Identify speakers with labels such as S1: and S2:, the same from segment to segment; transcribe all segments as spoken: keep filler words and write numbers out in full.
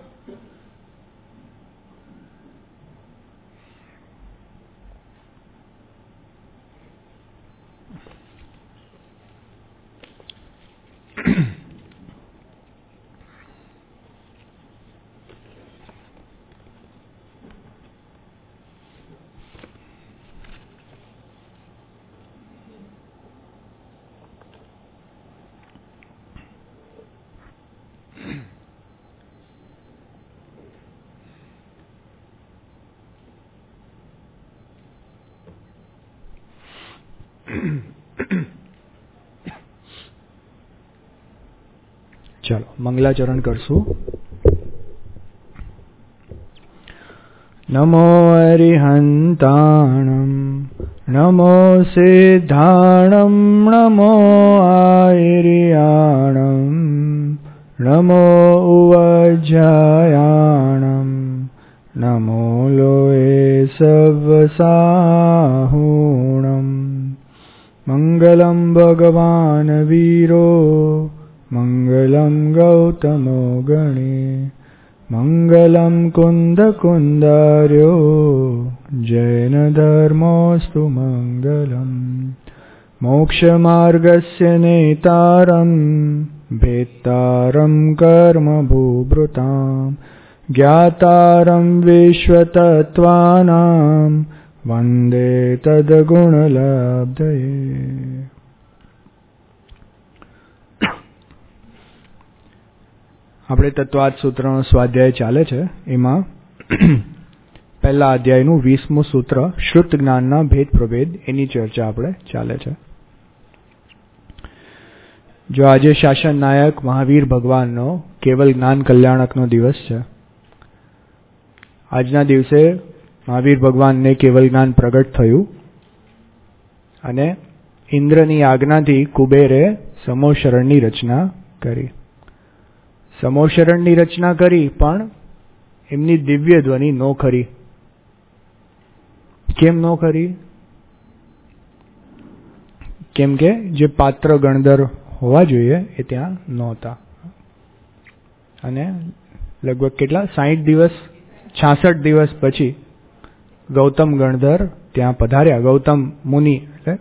S1: ચાલો મંગલાચરણ કરશું. નમો અરિહંતાણમ નમો સિદ્ધાણમ નમો આયર્યાણમ નમો ઉવજ્જયાણમ નમો લોએ સવસાહૂણમ મંગલમ ભગવાન વીરો મંગલમ ગૌતમો ગણે મંગલમ કુંદ કુંદાર્યો જૈન ધર્મોસ્તુ મંગલમ મોક્ષમાર્ગસ્ય નેતારમ ભેત્તારમ કર્મ ભૂભૃતામ જ્ઞાતારમ વિશ્વતત્વાનામ વંદે તદ્ગુણલબ્ધયે. આપણે તત્વાદ સૂત્રનો સ્વાધ્યાય ચાલે છે. એમાં પહેલા અધ્યાયનું વીસમું સૂત્ર શ્રુત જ્ઞાનના ભેદ પ્રભેદ એની ચર્ચા આપણે ચાલે છે. જો આજે શાસન નાયક મહાવીર ભગવાનનો કેવલ જ્ઞાન કલ્યાણકનો દિવસ છે, આજના દિવસે મહાવીર ભગવાનને કેવલ જ્ઞાન પ્રગટ થયું અને ઇન્દ્રની આજ્ઞાથી કુબેરે સમોશરણની રચના કરી. સમોશરણની રચના કરી પણ એમની દિવ્ય ધ્વનિ નો ખરી. કેમ નો ખરી? કેમ કે જે પાત્ર ગણધર હોવા જોઈએ એ ત્યાં નહોતા. અને લગભગ કેટલા સાહીઠ દિવસ છાસઠ દિવસ પછી ગૌતમ ગણધર ત્યાં પધાર્યા. ગૌતમ મુનિ એટલે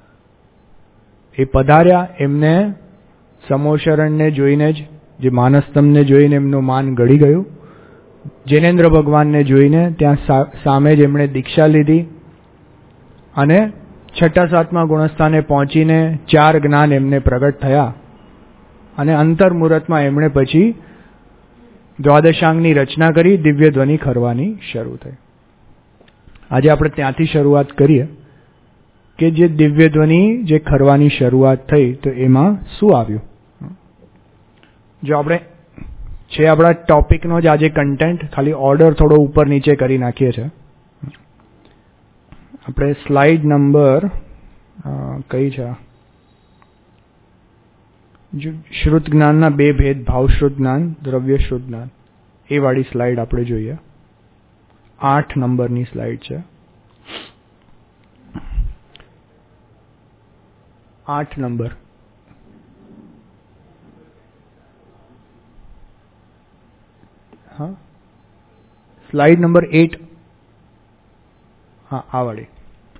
S1: એ પધાર્યા. એમને સમોશરણને જોઈને જ, જે માનસ્તંભને જોઈને એમનું માન ગળી ગયું. જૈનેન્દ્ર ભગવાનને જોઈને ત્યાં સામે જ એમણે દીક્ષા લીધી અને છઠ્ઠા સાતમા ગુણસ્થાને પહોંચીને ચાર જ્ઞાન એમને પ્રગટ થયા અને અંતર મુહૂર્તમાં એમણે પછી દ્વાદશાંગની રચના કરી. દિવ્ય ધ્વનિ ખરવાની શરૂ થઈ. આજે આપણે ત્યાંથી શરૂઆત કરીએ કે જે દિવ્ય ધ્વનિ જે ખરવાની શરૂઆત થઈ તો એમાં શું આવ્યું. જો આપણે છે આપણા ટોપિકનો જ આજે કન્ટેન્ટ, ખાલી ઓર્ડર થોડો ઉપર નીચે કરી નાખીએ છીએ. આપણે સ્લાઇડ નંબર કઈ છે? શ્રુત જ્ઞાનના બે ભેદ, ભાવશ્રુત જ્ઞાન, દ્રવ્યશ્રુત જ્ઞાન, એ વાળી સ્લાઇડ આપણે જોઈએ. આઠ નંબરની સ્લાઇડ છે. આઠ નંબર. હા, સ્લાઇડ નંબર એટ. હા, આ વાળી.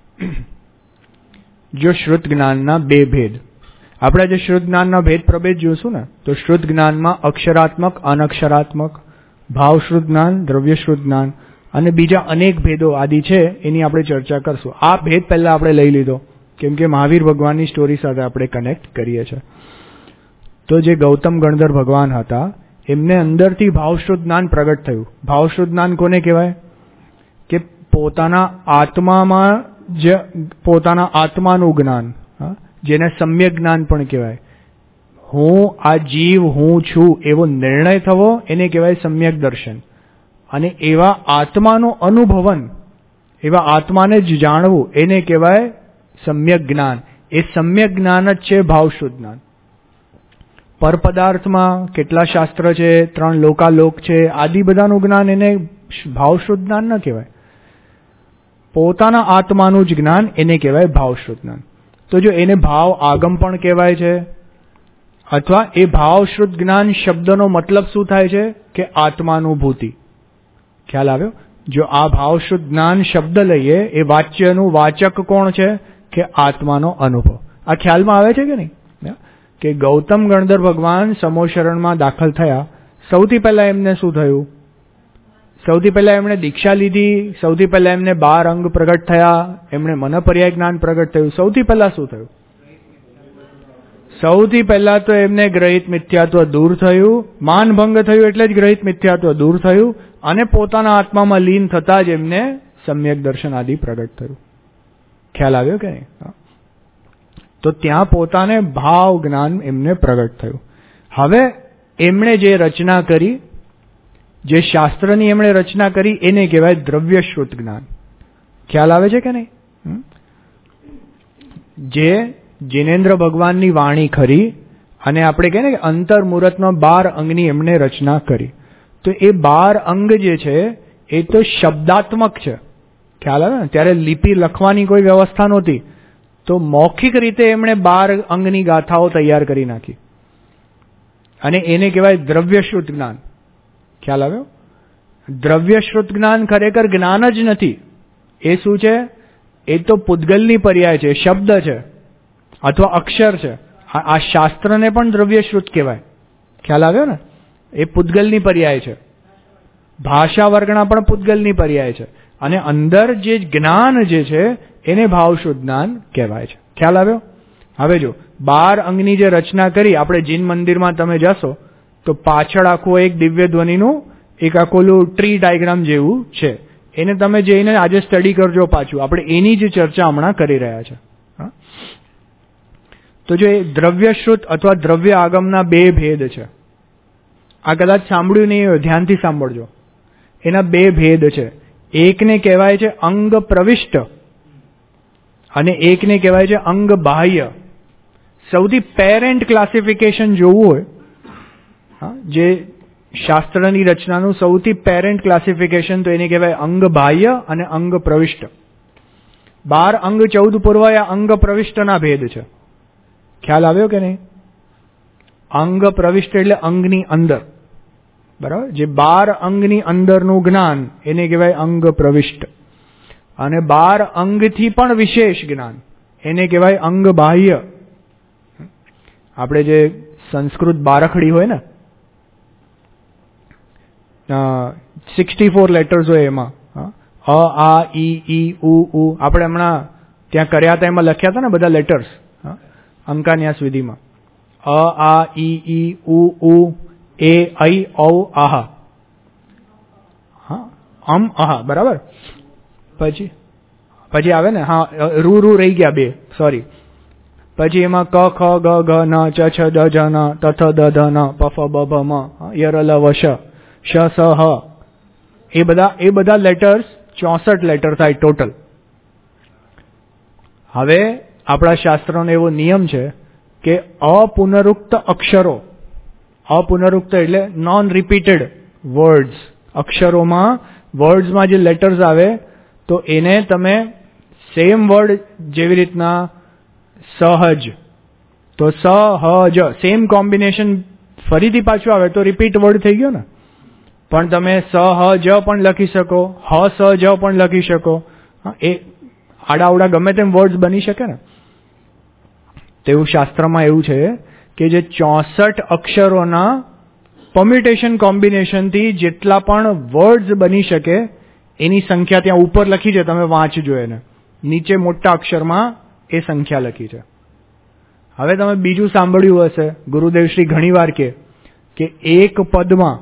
S1: જો શ્રુત જ્ઞાનના બે ભેદ, આપણે જે શ્રુત જ્ઞાનના ભેદ પ્રભેદ જોઈશું ને, તો શ્રુત જ્ઞાનમાં અક્ષરાત્મક, અનક્ષરાત્મક, ભાવશ્રુત જ્ઞાન, દ્રવ્યશ્રુત જ્ઞાન અને બીજા અનેક ભેદો આદિ છે, એની આપણે ચર્ચા કરશું. આ ભેદ પહેલા આપણે લઈ લીધો કેમ કે મહાવીર ભગવાનની સ્ટોરી સાથે આપણે કનેક્ટ કરીએ છીએ. તો જે ગૌતમ ગણધર ભગવાન હતા એમને અંદરથી ભાવશ્રુત જ્ઞાન પ્રગટ થયું. ભાવશ્રુત જ્ઞાન કોને કહેવાય? કે પોતાના આત્મામાં જે પોતાના આત્માનું જ્ઞાન, જેને સમ્યક જ્ઞાન પણ કહેવાય. હું આ જીવ હું છું એવો નિર્ણય થવો એને કહેવાય સમ્યક દર્શન. અને એવા આત્માનું અનુભવન, એવા આત્માને જ જાણવું એને કહેવાય સમ્યક જ્ઞાન. એ સમ્યક જ્ઞાન જ છે ભાવશુદ્ધ જ્ઞાન. પરપદાર્થમાં કેટલા શાસ્ત્ર છે, ત્રણ લોકાલોક છે, આદિ બધાનું જ્ઞાન એને ભાવશુદ્ધ જ્ઞાન ન કહેવાય. પોતાના આત્માનું જ જ્ઞાન એને કહેવાય ભાવશુદ્ધ જ્ઞાન. તો જો એને ભાવ આગમ પણ કહેવાય છે અથવા એ ભાવશ્રુત જ્ઞાન શબ્દનો મતલબ શું થાય છે કે આત્માનુભૂતિ. ખ્યાલ આવ્યો? જો આ ભાવશ્રુત જ્ઞાન શબ્દ લઈએ, એ વાચ્યનું વાચક કોણ છે કે આત્માનો અનુભવ. આ ખ્યાલમાં આવે છે કે નહીં? કે ગૌતમ ગણધર ભગવાન સમોશરણમાં દાખલ થયા, સૌથી પહેલા એમને શું થયું? સૌથી પહેલા એમણે દીક્ષા લીધી, સૌથી પહેલા એમને બાર અંગ પ્રગટ થયા, એમણે મનપર્યાય જ્ઞાન પ્રગટ થયું. સૌથી પહેલા શું થયું? સૌથી પહેલા તો એમને ગ્રહિત મિથ્યાત્વ દૂર થયું, માનભંગ થયું એટલે જ ગ્રહિત મિથ્યાત્વ દૂર થયું, અને પોતાના આત્મામાં લીન થતા જ એમને સમ્યક દર્શન આદિ પ્રગટ થયું. ખ્યાલ આવ્યો કે નહીં? તો ત્યાં પોતાને ભાવ જ્ઞાન એમને પ્રગટ થયું. હવે એમણે જે રચના કરી, જે શાસ્ત્રની એમણે રચના કરી, એને કહેવાય દ્રવ્યશ્રુત જ્ઞાન. ખ્યાલ આવે છે કે નહીં? જે જિનેન્દ્ર ભગવાનની વાણી ખરી, અને આપણે કહીએ ને કે અંતર મુહૂર્તમાં બાર અંગની એમણે રચના કરી. તો એ બાર અંગ જે છે એ તો શબ્દાત્મક છે. ખ્યાલ આવે ને? ત્યારે લિપિ લખવાની કોઈ વ્યવસ્થા નહોતી, તો મૌખિક રીતે એમણે બાર અંગની ગાથાઓ તૈયાર કરી નાખી, અને એને કહેવાય દ્રવ્યશ્રુત જ્ઞાન. ખ્યાલ આવ્યો? દ્રવ્યશ્રુત જ્ઞાન ખરેખર જ્ઞાન જ નથી. એ શું છે? એ તો પૂતગલની પર્યાય છે, શબ્દ છે અથવા અક્ષર છે. આ શાસ્ત્રને પણ દ્રવ્યશ્રુત કહેવાય. ખ્યાલ આવ્યો ને? એ પૂતગલની પર્યાય છે. ભાષા વર્ગના પણ પૂતગલની પર્યાય છે, અને અંદર જે જ્ઞાન જે છે એને ભાવશુદ્ધ જ્ઞાન કહેવાય છે. ખ્યાલ આવ્યો? હવે જો બાર અંગની જે રચના કરી, આપણે જીન મંદિરમાં તમે જશો તો પાછળ આખું એક દિવ્ય ધ્વનિનું એક આખોલું ટ્રી ડાયગ્રામ જેવું છે. એને તમે જઈને આજે સ્ટડી કરજો પાછું. આપણે એની જ ચર્ચા હમણાં કરી રહ્યા છે. તો જો એ દ્રવ્યશ્રુત અથવા દ્રવ્ય આગમના બે ભેદ છે. આ કદાચ સાંભળ્યું નહીં હોય, ધ્યાનથી સાંભળજો. એના બે ભેદ છે. એકને કહેવાય છે અંગ પ્રવિષ્ટ, અને એકને કહેવાય છે અંગ બાહ્ય. સૌથી પેરેન્ટ ક્લાસિફિકેશન જોવું હોય, જે શાસ્ત્રની રચનાનું સૌથી પેરેન્ટ ક્લાસિફિકેશન, તો એને કહેવાય અંગ બાહ્ય અને અંગ પ્રવિષ્ટ. બાર અંગ ચૌદ પૂર્વ એ અંગ પ્રવિષ્ટના ભેદ છે. ખ્યાલ આવ્યો કે નહીં? અંગ પ્રવિષ્ટ એટલે અંગની અંદર, બરાબર? જે બાર અંગની અંદરનું જ્ઞાન એને કહેવાય અંગ પ્રવિષ્ટ, અને બાર અંગથી પણ વિશેષ જ્ઞાન એને કહેવાય અંગ બાહ્ય. આપણે જે સંસ્કૃત બારખડી હોય ને, સિક્સટી ફોર લેટર્સ હોય એમાં, અ આ ઈ ઈ ઉ ઉ, આપણે હમણાં ત્યાં કર્યા હતા એમાં લખ્યા હતા ને બધા લેટર્સ અંકાન્યાસ વિધિમાં. અ આ ઈ ઈ ઉ ઉ એ ઐ ઔ આહા, હા અમ આહા, બરાબર. પછી પછી આવે ને, હા રૂ રૂ રહી ગયા બે, સોરી. પછી એમાં ક ખ ગ ઘ ન ચ છ દ જ ન ત થ દ ધ ન પ ફ બ ભ મ ય ર લ વ શ શ સ હ, એ બધા એ બધા લેટર્સ ચોસઠ લેટર થાય ટોટલ. હવે આપણા શાસ્ત્રોનો એવો નિયમ છે કે અપુનરુક્ત અક્ષરો, અપુનરુક્ત એટલે નોન રિપીટેડ વર્ડ્સ, અક્ષરોમાં વર્ડ્સમાં જે લેટર્સ આવે તો એને તમે સેમ વર્ડ જેવી રીતના સહજ, તો સહજ સેમ કોમ્બિનેશન ફરીથી પાછું આવે તો રિપીટ વર્ડ થઈ ગયો ને. પણ તમે સહજ પણ લખી શકો, હ સહજ પણ લખી શકો. એ આડાવડા ગમે તેમ વર્ડ્સ બની શકે ને. તેવું શાસ્ત્રમાં એવું છે કે જે ચોસઠ અક્ષરોના પરમ્યુટેશન કોમ્બિનેશનથી જેટલા પણ વર્ડ્સ બની શકે એની સંખ્યા ત્યાં ઉપર લખી છે, તમે વાંચજો એને. નીચે મોટા અક્ષરમાં એ સંખ્યા લખી છે. હવે તમે બીજું સાંભળ્યું હશે, ગુરુદેવ શ્રી ઘણીવાર કે કે એક પદમાં,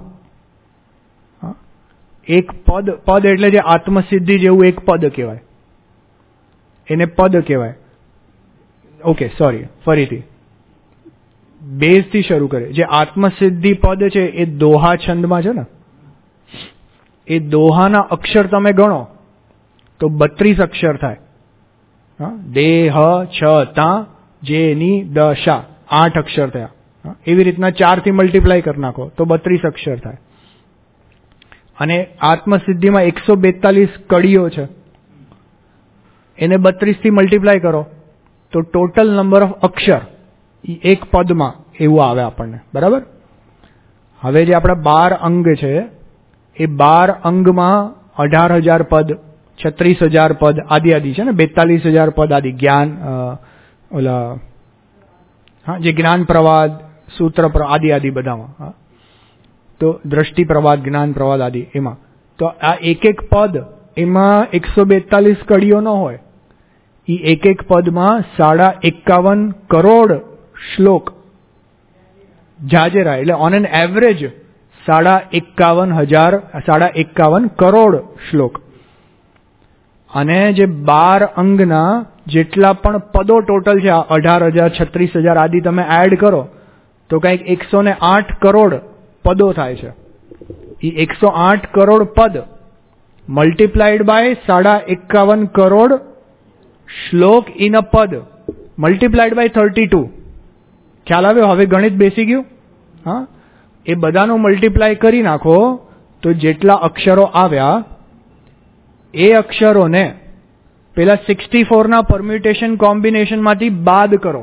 S1: એક પદ, પદ એટલે જે આત્મસિદ્ધિ જેવું એક પદ કહેવાય, એને પદ કહેવાય. ઓકે સોરી, ફરીથી બેઝથી શરૂ કરે. જે આત્મસિદ્ધિ પદ છે એ દોહા છંદમાં છે ને, એ દોહાના અક્ષર તમે ગણો તો બત્રીસ અક્ષર થાય. દેહ છ તા જે ની દશા, આઠ અક્ષર થયા. એવી રીતના ચાર થી મલ્ટીપ્લાય કરી નાખો તો બત્રીસ અક્ષર થાય. અને આત્મસિદ્ધિમાં એકસો બેતાલીસ કડીઓ છે, એને બત્રીસ થી મલ્ટીપ્લાય કરો તો ટોટલ નંબર ઓફ અક્ષર એક પદમાં એવું આવે આપણને, બરાબર. હવે જે આપણા બાર અંગ છે એ બાર અંગમાં અઢાર હજાર પદ, છત્રીસ હજાર પદ આદિ આદિ છે ને, બેતાલીસ હજાર પદ આદિ જ્ઞાન ઓલા હા જે જ્ઞાન પ્રવાદ, સૂત્ર આદિ આદિ બધામાં. હા તો દ્રષ્ટિ પ્રવાદ, જ્ઞાન પ્રવાદ આદિ એમાં તો આ એક એક પદ એમાં એકસો બેતાલીસ કડીઓ ન હોય, એ એક એક પદમાં સાડા એકાવન કરોડ શ્લોક જાજેરા, એટલે ઓન એન એવરેજ સાડા એકાવન હજાર સાડા એકાવન કરોડ શ્લોક. અને જે બાર અંગના જેટલા પણ પદો ટોટલ છે, અઢાર હજાર છત્રીસ હજાર આદિ તમે એડ કરો તો કંઈક એકસો ને આઠ કરોડ પદો થાય છે. એ એકસો આઠ કરોડ પદ મલ્ટીપ્લાઈડ બાય સાડા એકાવન કરોડ શ્લોક ઇન અ પદ મલ્ટીપ્લાઈડ બાય થર્ટી ટુ. ખ્યાલ આવ્યો? હવે ગણિત બેસી ગયું. હા, એ બધાનું મલ્ટીપ્લાય કરી નાખો તો જેટલા અક્ષરો આવ્યા એ અક્ષરોને પેલા સિક્સટી ફોર ના પરમ્યુટેશન કોમ્બિનેશન માંથી બાદ કરો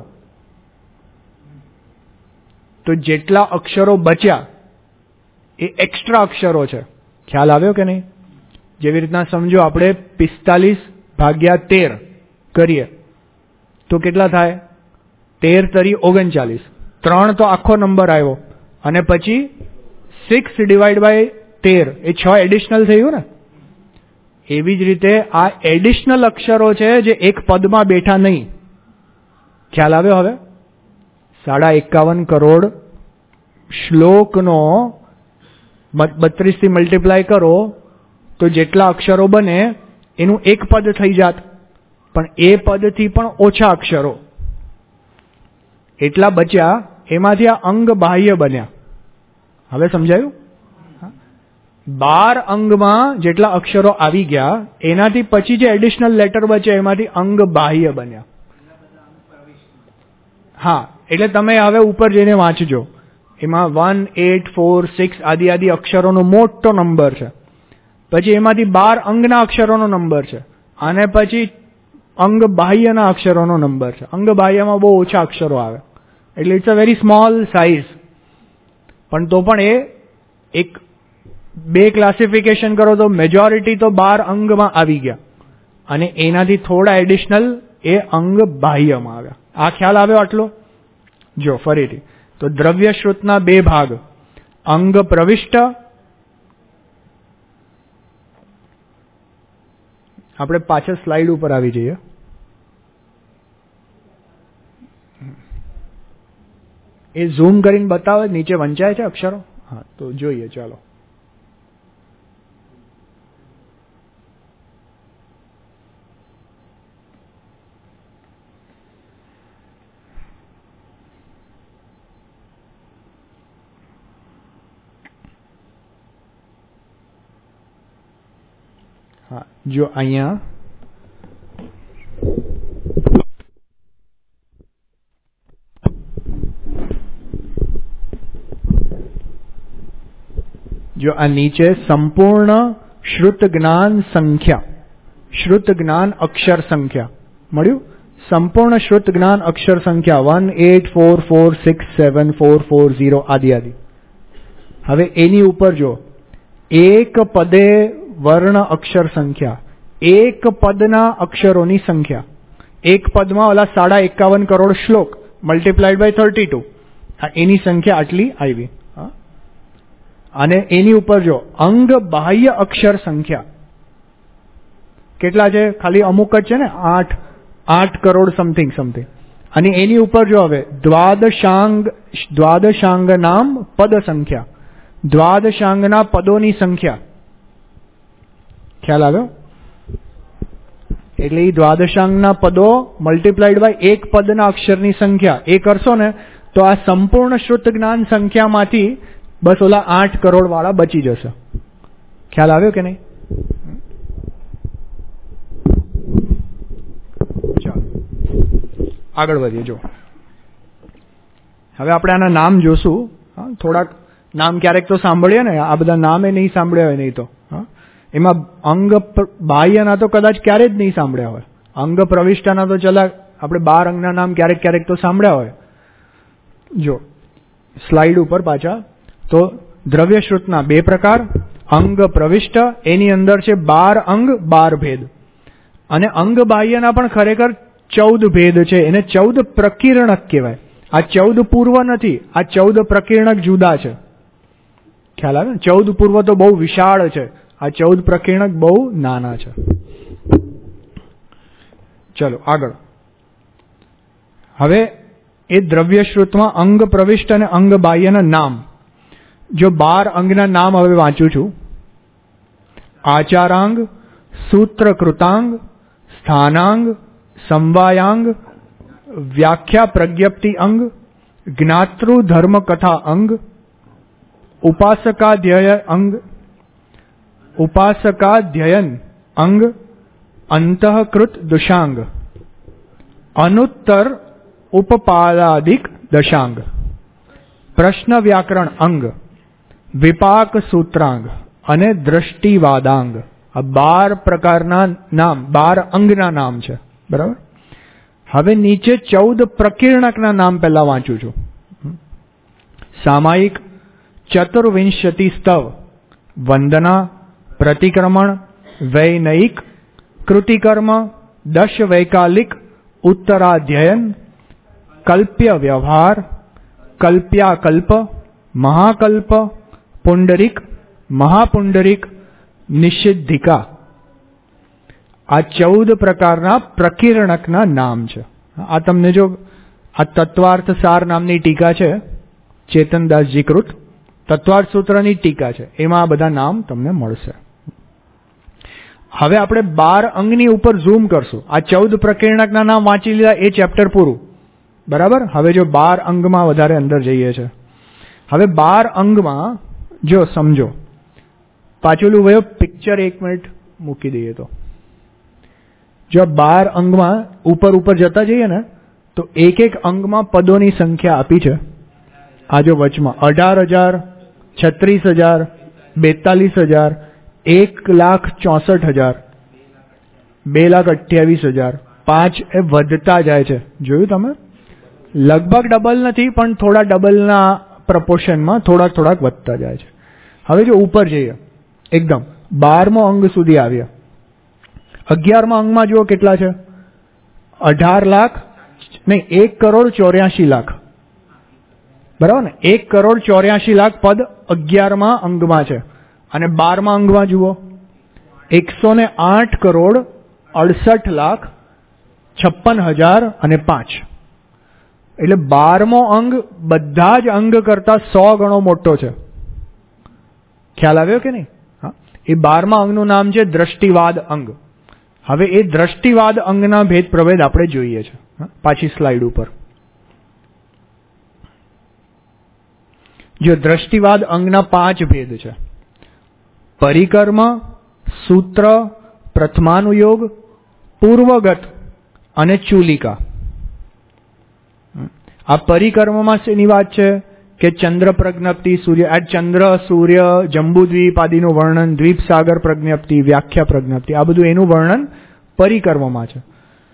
S1: તો જેટલા અક્ષરો બચ્યા એ એક્સ્ટ્રા અક્ષરો છે. ખ્યાલ આવ્યો કે નહીં? જેવી રીતના સમજો આપણે પિસ્તાલીસ ભાગ્યા તેર કરીએ તો કેટલા થાય? તેર તરી ઓગણચાલીસ. ત્રણ તો આખો નંબર આવ્યો અને પછી સિક્સ ડિવાઈડ બાય તેર એ છ એડિશનલ થયું ને. એવી જ રીતે આ એડિશનલ અક્ષરો છે જે એક પદમાં બેઠા નહીં. ખ્યાલ આવ્યો? હવે સાડા એકાવન કરોડ શ્લોકનો બત્રીસ થી મલ્ટીપ્લાય કરો તો જેટલા અક્ષરો બને એનું એક પદ થઈ જાત, પણ એ પદથી પણ ઓછા અક્ષરો એટલા બચ્યા, એમાંથી આ અંગ બાહ્ય બન્યા. હવે સમજાયું? બાર અંગમાં જેટલા અક્ષરો આવી ગયા એનાથી પછી જે એડિશનલ લેટર બચ્યા એમાંથી અંગ બાહ્ય બન્યા. હા, એટલે તમે હવે ઉપર જઈને વાંચજો, એમાં વન એટ ફોર સિક્સ આદિ આદિ અક્ષરોનો મોટો નંબર છે. પછી એમાંથી બાર અંગના અક્ષરોનો નંબર છે અને પછી અંગ બાહ્યના અક્ષરોનો નંબર છે. અંગ બાહ્યમાં બહુ ઓછા અક્ષરો આવે એટલે it's a very small size. પણ તો પણ એ એક બે ક્લાસિફિકેશન કરો તો મેજોરિટી તો બાર અંગમાં આવી ગયા અને એનાથી થોડા એડિશનલ એ અંગ બાહ્યમાં આવ્યા. આ ખ્યાલ આવ્યો આટલો? જો ફરીથી તો દ્રવ્ય શ્રુતના બે ભાગ, અંગ પ્રવિષ્ટ, આપણે પાછળ સ્લાઇડ ઉપર આવી જઈએ. એ ઝૂમ કરીને બતાવે નીચે વંચાય છે અક્ષરો. હા તો જોઈએ, ચાલો. હા, જો અહીંયા જો આ નીચે સંપૂર્ણ શ્રુત જ્ઞાન સંખ્યા, શ્રુત જ્ઞાન અક્ષર સંખ્યા મળ્યું. સંપૂર્ણ શ્રુત જ્ઞાન અક્ષર સંખ્યા one eight four four six seven four four zero આદિ આદિ. હવે એની ઉપર જો એક પદે વર્ણ અક્ષર સંખ્યા, એક પદના અક્ષરોની સંખ્યા. એક પદમાં ઓલા સાડા એકાવન કરોડ શ્લોક મલ્ટીપ્લાઈડ બાય થર્ટી ટુ, એની સંખ્યા આટલી આવી. અને એની ઉપર જો અંગ બાહ્ય અક્ષર સંખ્યા કેટલા છે? ખાલી અમુક જ છે ને, આઠ આઠ કરોડ સમથિંગ સમથિંગ. અને એની ઉપર જો હવે દ્વાદશાંગ, દ્વાદશાંગ નામ પદ સંખ્યા, દ્વાદશાંગના પદોની સંખ્યા. ખ્યાલ આવ્યો? એટલે એ દ્વાદશાંગના પદો મલ્ટીપ્લાઈડ બાય એક પદના અક્ષરની સંખ્યા એ કરશો ને તો આ સંપૂર્ણ શ્રુત જ્ઞાન સંખ્યામાંથી બસ ઓલા આઠ કરોડ વાળા બચી જશે. ખ્યાલ આવ્યો કે નહીં? ચાલો આગળ વધીએ. જો હવે આપણે આના નામ જોશું. હા, થોડાક નામ ક્યારેક તો સાંભળીએ ને, આ બધા નામે નહીં સાંભળ્યા હોય નહીં તો. હા, એમાં અંગ બાહ્યના તો કદાચ ક્યારે જ નહીં સાંભળ્યા હોય. અંગ પ્રવિષ્ટના તો ચલા આપણે બાર અંગના નામ ક્યારેક ક્યારેક તો સાંભળ્યા હોય. જો સ્લાઇડ ઉપર પાછા. તો દ્રવ્યશ્રુતના બે પ્રકાર, અંગ પ્રવિષ્ટ, એની અંદર છે બાર અંગ બાર ભેદ, અને અંગ બાહ્યના પણ ખરેખર ચૌદ ભેદ છે. એને ચૌદ પ્રકીર્ણક કહેવાય. આ ચૌદ પૂર્વ નથી, આ ચૌદ પ્રકીર્ણક જુદા છે. ખ્યાલ આવે ને? ચૌદ પૂર્વ તો બહુ વિશાળ છે, આ ચૌદ પ્રકીર્ણક બહુ નાના છે. ચલો આગળ. હવે એ દ્રવ્યશ્રુતમાં અંગ પ્રવિષ્ટ અને અંગ બાહ્યના નામ. જો બાર અંગના નામ હવે વાંચું છું. આચારાંગ, સૂત્રકૃતાંગ, સ્થાનાંગ, સમવાયાંગ, વ્યાખ્યા પ્રજ્ઞપ્તિ અંગ, જ્ઞાતૃ ધર્મ કથા અંગ, ઉપાસકાધ્યય અંગ, ઉપાસકાધ્યયન અંગ, અંતઃકૃત દશાંગ, અનુત્તર ઉપપાદાદિક દશાંગ, પ્રશ્ન વ્યાકરણ અંગ, વિપાક સૂત્રાંગ અને દ્રષ્ટિવાદાંગ. આ બાર પ્રકારના નામ, બાર અંગના નામ છે. બરાબર. હવે નીચે ચૌદ પ્રકીર્ણકના નામ પહેલા વાંચું છું. સામાયિક, ચતુર્વિંશતિ સ્તવ, વંદના, પ્રતિક્રમણ, વૈનયિક, કૃતિકર્મ, દશ વૈકાલિક, ઉત્તરાધ્યયન, કલ્પ્ય વ્યવહાર, કલ્પ્યાકલ્પ, મહાકલ્પ, પુંડરીક, મહાપુંડરીક, નિષિદ્ધિકા. આ ચૌદ પ્રકારના પ્રકીર્ણકના નામ છે. આ તમને જો આ તત્વાર્થ સાર નામની ટીકા છે, ચેતનદાસજી કૃત તત્વાર્થ સૂત્રની ટીકા છે, એમાં આ બધા નામ તમને મળશે. હવે આપણે બાર અંગની ઉપર ઝૂમ કરશું. આ ચૌદ પ્રકીર્ણકના નામ વાંચી લીધા, એ ચેપ્ટર પૂરું. બરાબર. હવે જો બાર અંગમાં વધારે અંદર જઈએ છે. હવે બાર અંગમાં જો સમજો, પાછું વયો પિક્ચર એક મિનિટ મૂકી દઈએ તો, જો બાર અંગમાં ઉપર ઉપર જતા જઈએ ને તો એક એક અંગમાં પદોની સંખ્યા આપી છે. આ જો વચમાં અઢાર હજાર, છત્રીસ હજાર, બેતાલીસ હજાર, એક લાખ ચોસઠ હજાર, બે લાખ અઠ્યાવીસ હજાર, પાંચ એ વધતા જાય છે. જોયું તમે? લગભગ ડબલ નથી, પણ થોડા ડબલના પ્રપોર્શનમાં થોડાક થોડાક વધતા જાય છે. હવે જો ઉપર જઈએ એકદમ બારમો અંગ સુધી આવ્યા. અગિયારમા અંગમાં જુઓ કેટલા છે? અઢાર લાખ નહીં, એક કરોડ ચોર્યાસી લાખ. બરાબર ને? એક કરોડ ચોર્યાસી લાખ પદ અગિયારમા અંગમાં છે. અને બારમા અંગમાં જુઓ એકસો ને આઠ કરોડ અડસઠ લાખ છપ્પન હજાર અને પાંચ. એટલે બારમો અંગ બધા જ અંગ કરતા સો ગણો મોટો છે. ખ્યાલ આવ્યો કે નહીં? હા. એ બારમા અંગનું નામ છે દ્રષ્ટિવાદ અંગ. હવે એ દ્રષ્ટિવાદ અંગના ભેદ પ્રભેદ આપણે જોઈએ છે. પાછી સ્લાઇડ ઉપર જો દ્રષ્ટિવાદ અંગના પાંચ ભેદ છે: પરિકર્મ, સૂત્ર, પ્રથમાનુયોગ, પૂર્વગત અને ચૂલિકા. આ પરિકર્મમાં શેની વાત છે કે ચંદ્ર પ્રજ્ઞપ્તિ, સૂર્ય, આ ચંદ્ર, સૂર્ય, જંબુદ્વીપ આદિનું વર્ણન, દ્વીપ સાગર પ્રજ્ઞપ્તિ, વ્યાખ્યા પ્રજ્ઞપ્તિ, આ બધું એનું વર્ણન પરિકર્મમાં છે.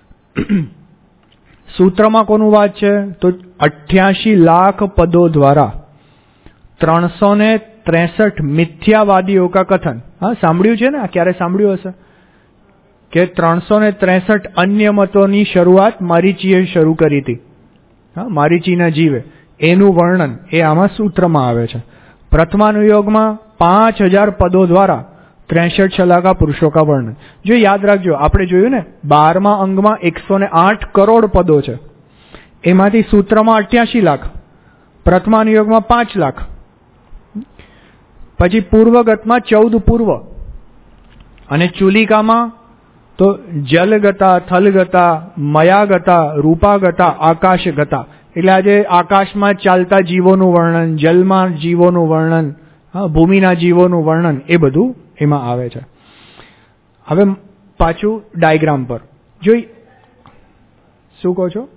S1: સૂત્રમાં કોનું વાત છે? તો અઠ્યાસી લાખ પદો દ્વારા ત્રણસો ને ત્રેસઠ મિથ્યાવાદીઓ કા કથન. હા, સાંભળ્યું છે ને? આ ક્યારે સાંભળ્યું હશે કે ત્રણસો ને ત્રેસઠ અન્ય મતોની શરૂઆત મારીચીએ શરૂ કરી હતી. હા, મારીચીના જીવે એનું વર્ણન એ આમાં સૂત્રમાં આવે છે. પ્રથમાનુયોગમાં પાંચ હજાર પદો દ્વારા ત્રેસઠ શલાકા પુરુષો કા વર્ણન. જો યાદ રાખજો, આપણે જોયું ને બારમા અંગમાં એકસો ને આઠ કરોડ પદો છે, એમાંથી સૂત્રમાં અઠ્યાસી લાખ, પ્રથમાનુયોગમાં પાંચ લાખ, પછી પૂર્વગતમાં ચૌદ પૂર્વ, અને ચૂલિકામાં તો જલગતા, થલગતા, મયાગતા, રૂપાગતા, આકાશગતા. એટલે આજે આકાશમાં ચાલતા જીવોનું વર્ણન, જલમાં જીવોનું વર્ણન, હા, ભૂમિના જીવોનું વર્ણન, એ બધું એમાં આવે છે. હવે પાછું ડાયગ્રામ પર જોઈ, શું કહો છો?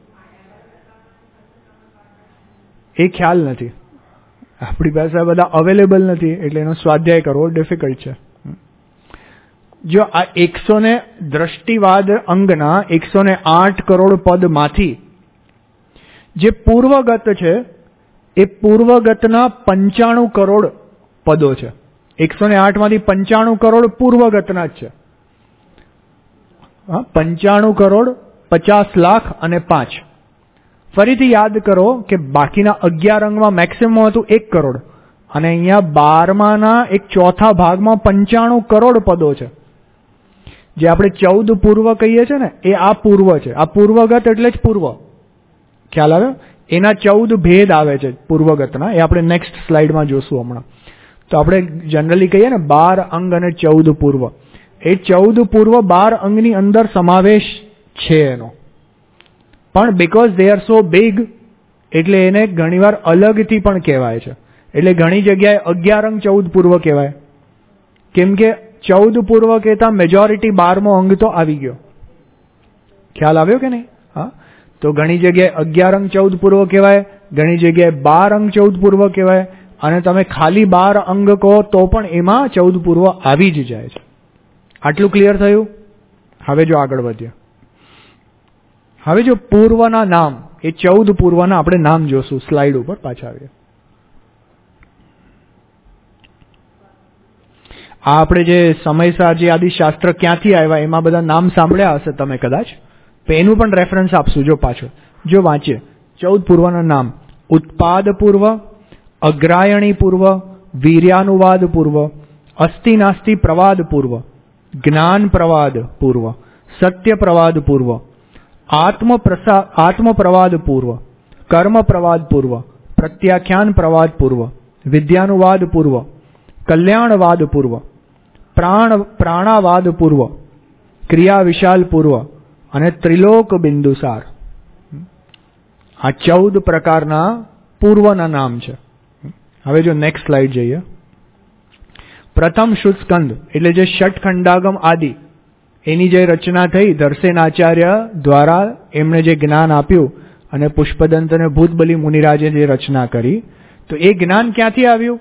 S1: એ ખ્યાલ નથી, આપણી પાસે બધા અવેલેબલ નથી, એટલે એનો સ્વાધ્યાય કરવો ડિફિકલ્ટ છે. જો આ એકસો ને દ્રષ્ટિવાદ અંગના એકસો ને આઠ કરોડ પદમાંથી જે પૂર્વગત છે એ પૂર્વગતના પંચાણું કરોડ પદો છે. એકસો ને આઠ માંથી પંચાણું કરોડ પૂર્વગતના જ છે. પંચાણું કરોડ પચાસ લાખ અને પાંચ. ફરીથી યાદ કરો કે બાકીના અગિયાર અંગમાં મેક્સિમમ હતું એક કરોડ, અને અહીંયા બારમાના એક ચોથા ભાગમાં પંચાણું કરોડ પદો છે. જે આપણે ચૌદ પૂર્વ કહીએ છીએ ને, એ આ પૂર્વ છે. આ પૂર્વગત એટલે જ પૂર્વ. ખ્યાલ આવ્યો? એના ચૌદ ભેદ આવે છે પૂર્વગતના. એ આપણે નેક્સ્ટ સ્લાઇડમાં જોશું હમણાં. તો આપણે જનરલી કહીએ ને બાર અંગ અને ચૌદ પૂર્વ. એ ચૌદ પૂર્વ બાર અંગની અંદર સમાવેશ છે એનો, પણ because they are so big એટલે એને ઘણીવાર અલગથી પણ કહેવાય છે. એટલે ઘણી જગ્યાએ અગિયાર અંગ ચૌદ પૂર્વ કહેવાય, કેમ કે ચૌદ પૂર્વ કહેતા મેજોરિટી બારમો અંગ તો આવી ગયો. ખ્યાલ આવ્યો કે નહીં? હા. તો ઘણી જગ્યાએ અગિયાર અંગ ચૌદ પૂર્વ કહેવાય, ઘણી જગ્યાએ બાર અંગ ચૌદ પૂર્વ કહેવાય, અને તમે ખાલી બાર અંગ કહો તો પણ એમાં ચૌદ પૂર્વ આવી જ જાય છે. આટલું ક્લિયર થયું? હવે જો આગળ વધીએ. હવે જો પૂર્વના નામ, એ ચૌદ પૂર્વના આપણે નામ જોશું. સ્લાઇડ ઉપર પાછા આવીએ. આ આપણે જે સમયસારજી આદિ શાસ્ત્ર ક્યાંથી આવ્યા એમાં બધા નામ સાંભળ્યા હશે તમે કદાચ, તો એનું પણ રેફરન્સ આપશું જો પાછળ. જો વાંચીએ ચૌદ પૂર્વના નામ: ઉત્પાદ પૂર્વ, અગ્રાયણી પૂર્વ, વીર્યાનુવાદ પૂર્વ, અસ્થિ નાસ્તિ પ્રવાદ પૂર્વ, જ્ઞાન પ્રવાદ પૂર્વ, સત્ય પ્રવાદ પૂર્વ, આત્મ પ્રસા આત્મ પ્રવાદ પૂર્વ, કર્મ પ્રવાદ પૂર્વ, પ્રત્યાખ્યાન પ્રવાદ પૂર્વ, વિદ્યાનુવાદ પૂર્વ, કલ્યાણવાદ પૂર્વ, પ્રાણ પ્રાણાવાદ પૂર્વ, ક્રિયા વિશાલ પૂર્વ અને ત્રિલોક બિંદુસાર. આ ચૌદ પ્રકારના પૂર્વના નામ છે. હવે જો નેક્સ્ટ સ્લાઇડ જઈએ. પ્રથમ શુદ્ધ સ્કંદ એટલે જે ષટખંડાગમ આદિ, એની જે રચના થઈ ધર્સેનાચાર્ય દ્વારા, એમણે જે જ્ઞાન આપ્યું અને પુષ્પદંત અને ભૂતબલી મુનિરાજે જે રચના કરી, તો એ જ્ઞાન ક્યાંથી આવ્યું?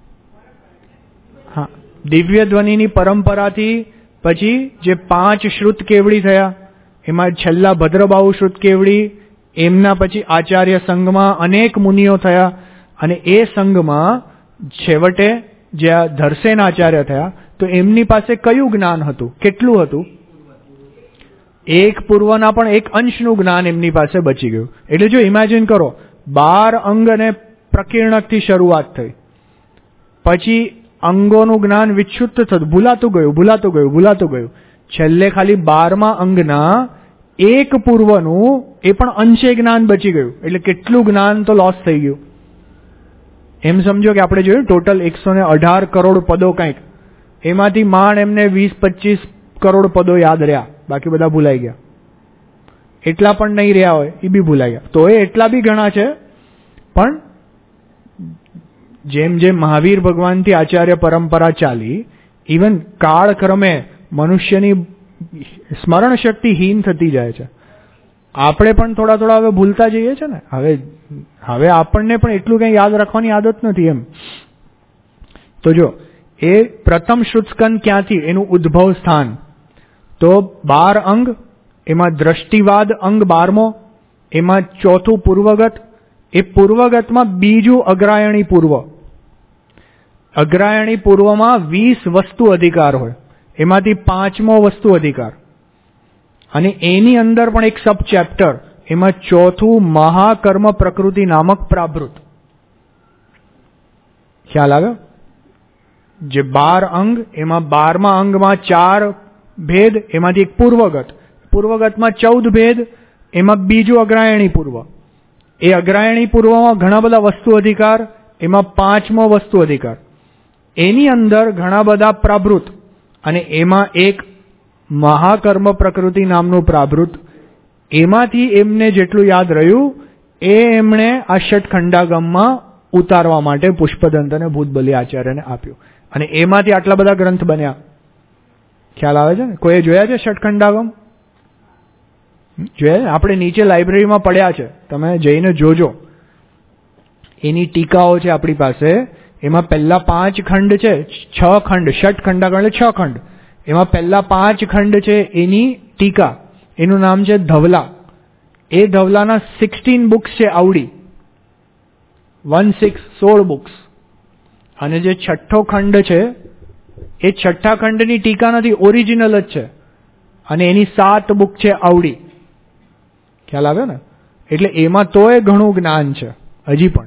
S1: હા, દિવ્ય ધ્વનિની પરંપરાથી. પછી જે પાંચ શ્રુત કેવડી થયા, એમાં છેલ્લા ભદ્રબાહુ શ્રુત કેવડી, એમના પછી આચાર્ય સંઘમાં અનેક મુનિઓ થયા, અને એ સંઘમાં છેવટે જે ધર્સેનાચાર્ય થયા, તો એમની પાસે કયું જ્ઞાન હતું? કેટલું હતું? એક પૂર્વના પણ એક અંશનું જ્ઞાન એમની પાસે બચી ગયું. એટલે જો ઇમેજિન કરો, બાર અંગ અને પ્રકીર્ણકથી શરૂઆત થઈ, પછી અંગોનું જ્ઞાન વિક્ષુપ્ત થતું, ભૂલાતું ગયું ભૂલાતું ગયું ભૂલાતું ગયું છેલ્લે ખાલી બારમા અંગના એક પૂર્વનું એ પણ અંશે જ્ઞાન બચી ગયું. એટલે કેટલું જ્ઞાન તો લોસ થઈ ગયું. એમ સમજો કે આપણે જોયું ટોટલ એકસો ને અઢાર કરોડ પદો કંઈક, એમાંથી માંડ એમને વીસ પચીસ કરોડ પદો યાદ રહ્યા, બાકી બધા ભૂલાઈ ગયા. એટલા પણ નહીં રહ્યા હોય એ બી ભૂલાઈ ગયા. તો એ એટલા બી ઘણા છે. પણ જેમ જેમ મહાવીર ભગવાનથી આચાર્ય પરંપરા ચાલી, ઇવન કાળક્રમે મનુષ્યની સ્મરણ શક્તિ હીન થતી જાય છે. આપણે પણ થોડા થોડા હવે ભૂલતા જઈએ છે ને. હવે હવે આપણને પણ એટલું કંઈ યાદ રાખવાની આદત નથી એમ. તો જો એ પ્રથમ શુદ્ધસ્કંદ ક્યાંથી, એનું ઉદ્ભવ સ્થાન તો બાર અંગ, એમાં દ્રષ્ટિવાદ અંગ બારમો, એમાં ચોથું પૂર્વગત. એ પૂર્વગતમાં બીજું અગ્રાયણી પૂર્વ. અગ્રાયણી પૂર્વમાં વીસ વસ્તુ અધિકાર હોય, એમાંથી પાંચમો વસ્તુ અધિકાર, અને એની અંદર પણ એક સબ ચેપ્ટર, એમાં ચોથું મહાકર્મ પ્રકૃતિ નામક પ્રાભૃત. ખ્યાલ આવ્યો? જે બાર અંગ, એમાં બારમા અંગમાં ચાર ભેદ, એમાંથી એક પૂર્વગત, પૂર્વગતમાં ચૌદ ભેદ, એમાં બીજું અગ્રાયણી પૂર્વ. એ અગ્રાયણી પૂર્વમાં ઘણા બધા વસ્તુ અધિકાર, એમાં પાંચમો વસ્તુ અધિકાર, એની અંદર ઘણા બધા પ્રાભૃત, અને એમાં એક મહાકર્મ પ્રકૃતિ નામનું પ્રાભૃત. એમાંથી એમને જેટલું યાદ રહ્યું એ એમણે આ ષટખંડાગમમાં ઉતારવા માટે પુષ્પદંત અને ભૂતબલી આચાર્યને આપ્યું, અને એમાંથી આટલા બધા ગ્રંથ બન્યા. ખ્યાલ આવે છે ને? કોઈએ જોયા છે ષટખંડાગમ? જોયા? આપણે નીચે લાઇબ્રેરીમાં પડ્યા છે, તમે જઈને જોજો. એની ટીકાઓ છે આપણી પાસે. એમાં પહેલા પાંચ ખંડ છે, છ ખંડ, ષટખંડાગમ એટલે છ ખંડ. એમાં પહેલા પાંચ ખંડ છે એની ટીકા, એનું નામ છે ધવલા. એ ધવલાના સિક્સટીન બુક્સ છે આવડી. વન સિક્સ સોળ બુક્સ. અને જે છઠ્ઠો ખંડ છે એ છઠ્ઠા ખંડની ટીકા નથી, ઓરિજિનલ જ છે. અને એની સાત બુક છે આવડી. ખ્યાલ આવ્યો ને? એટલે એમાં તોય ઘણું જ્ઞાન છે હજી પણ.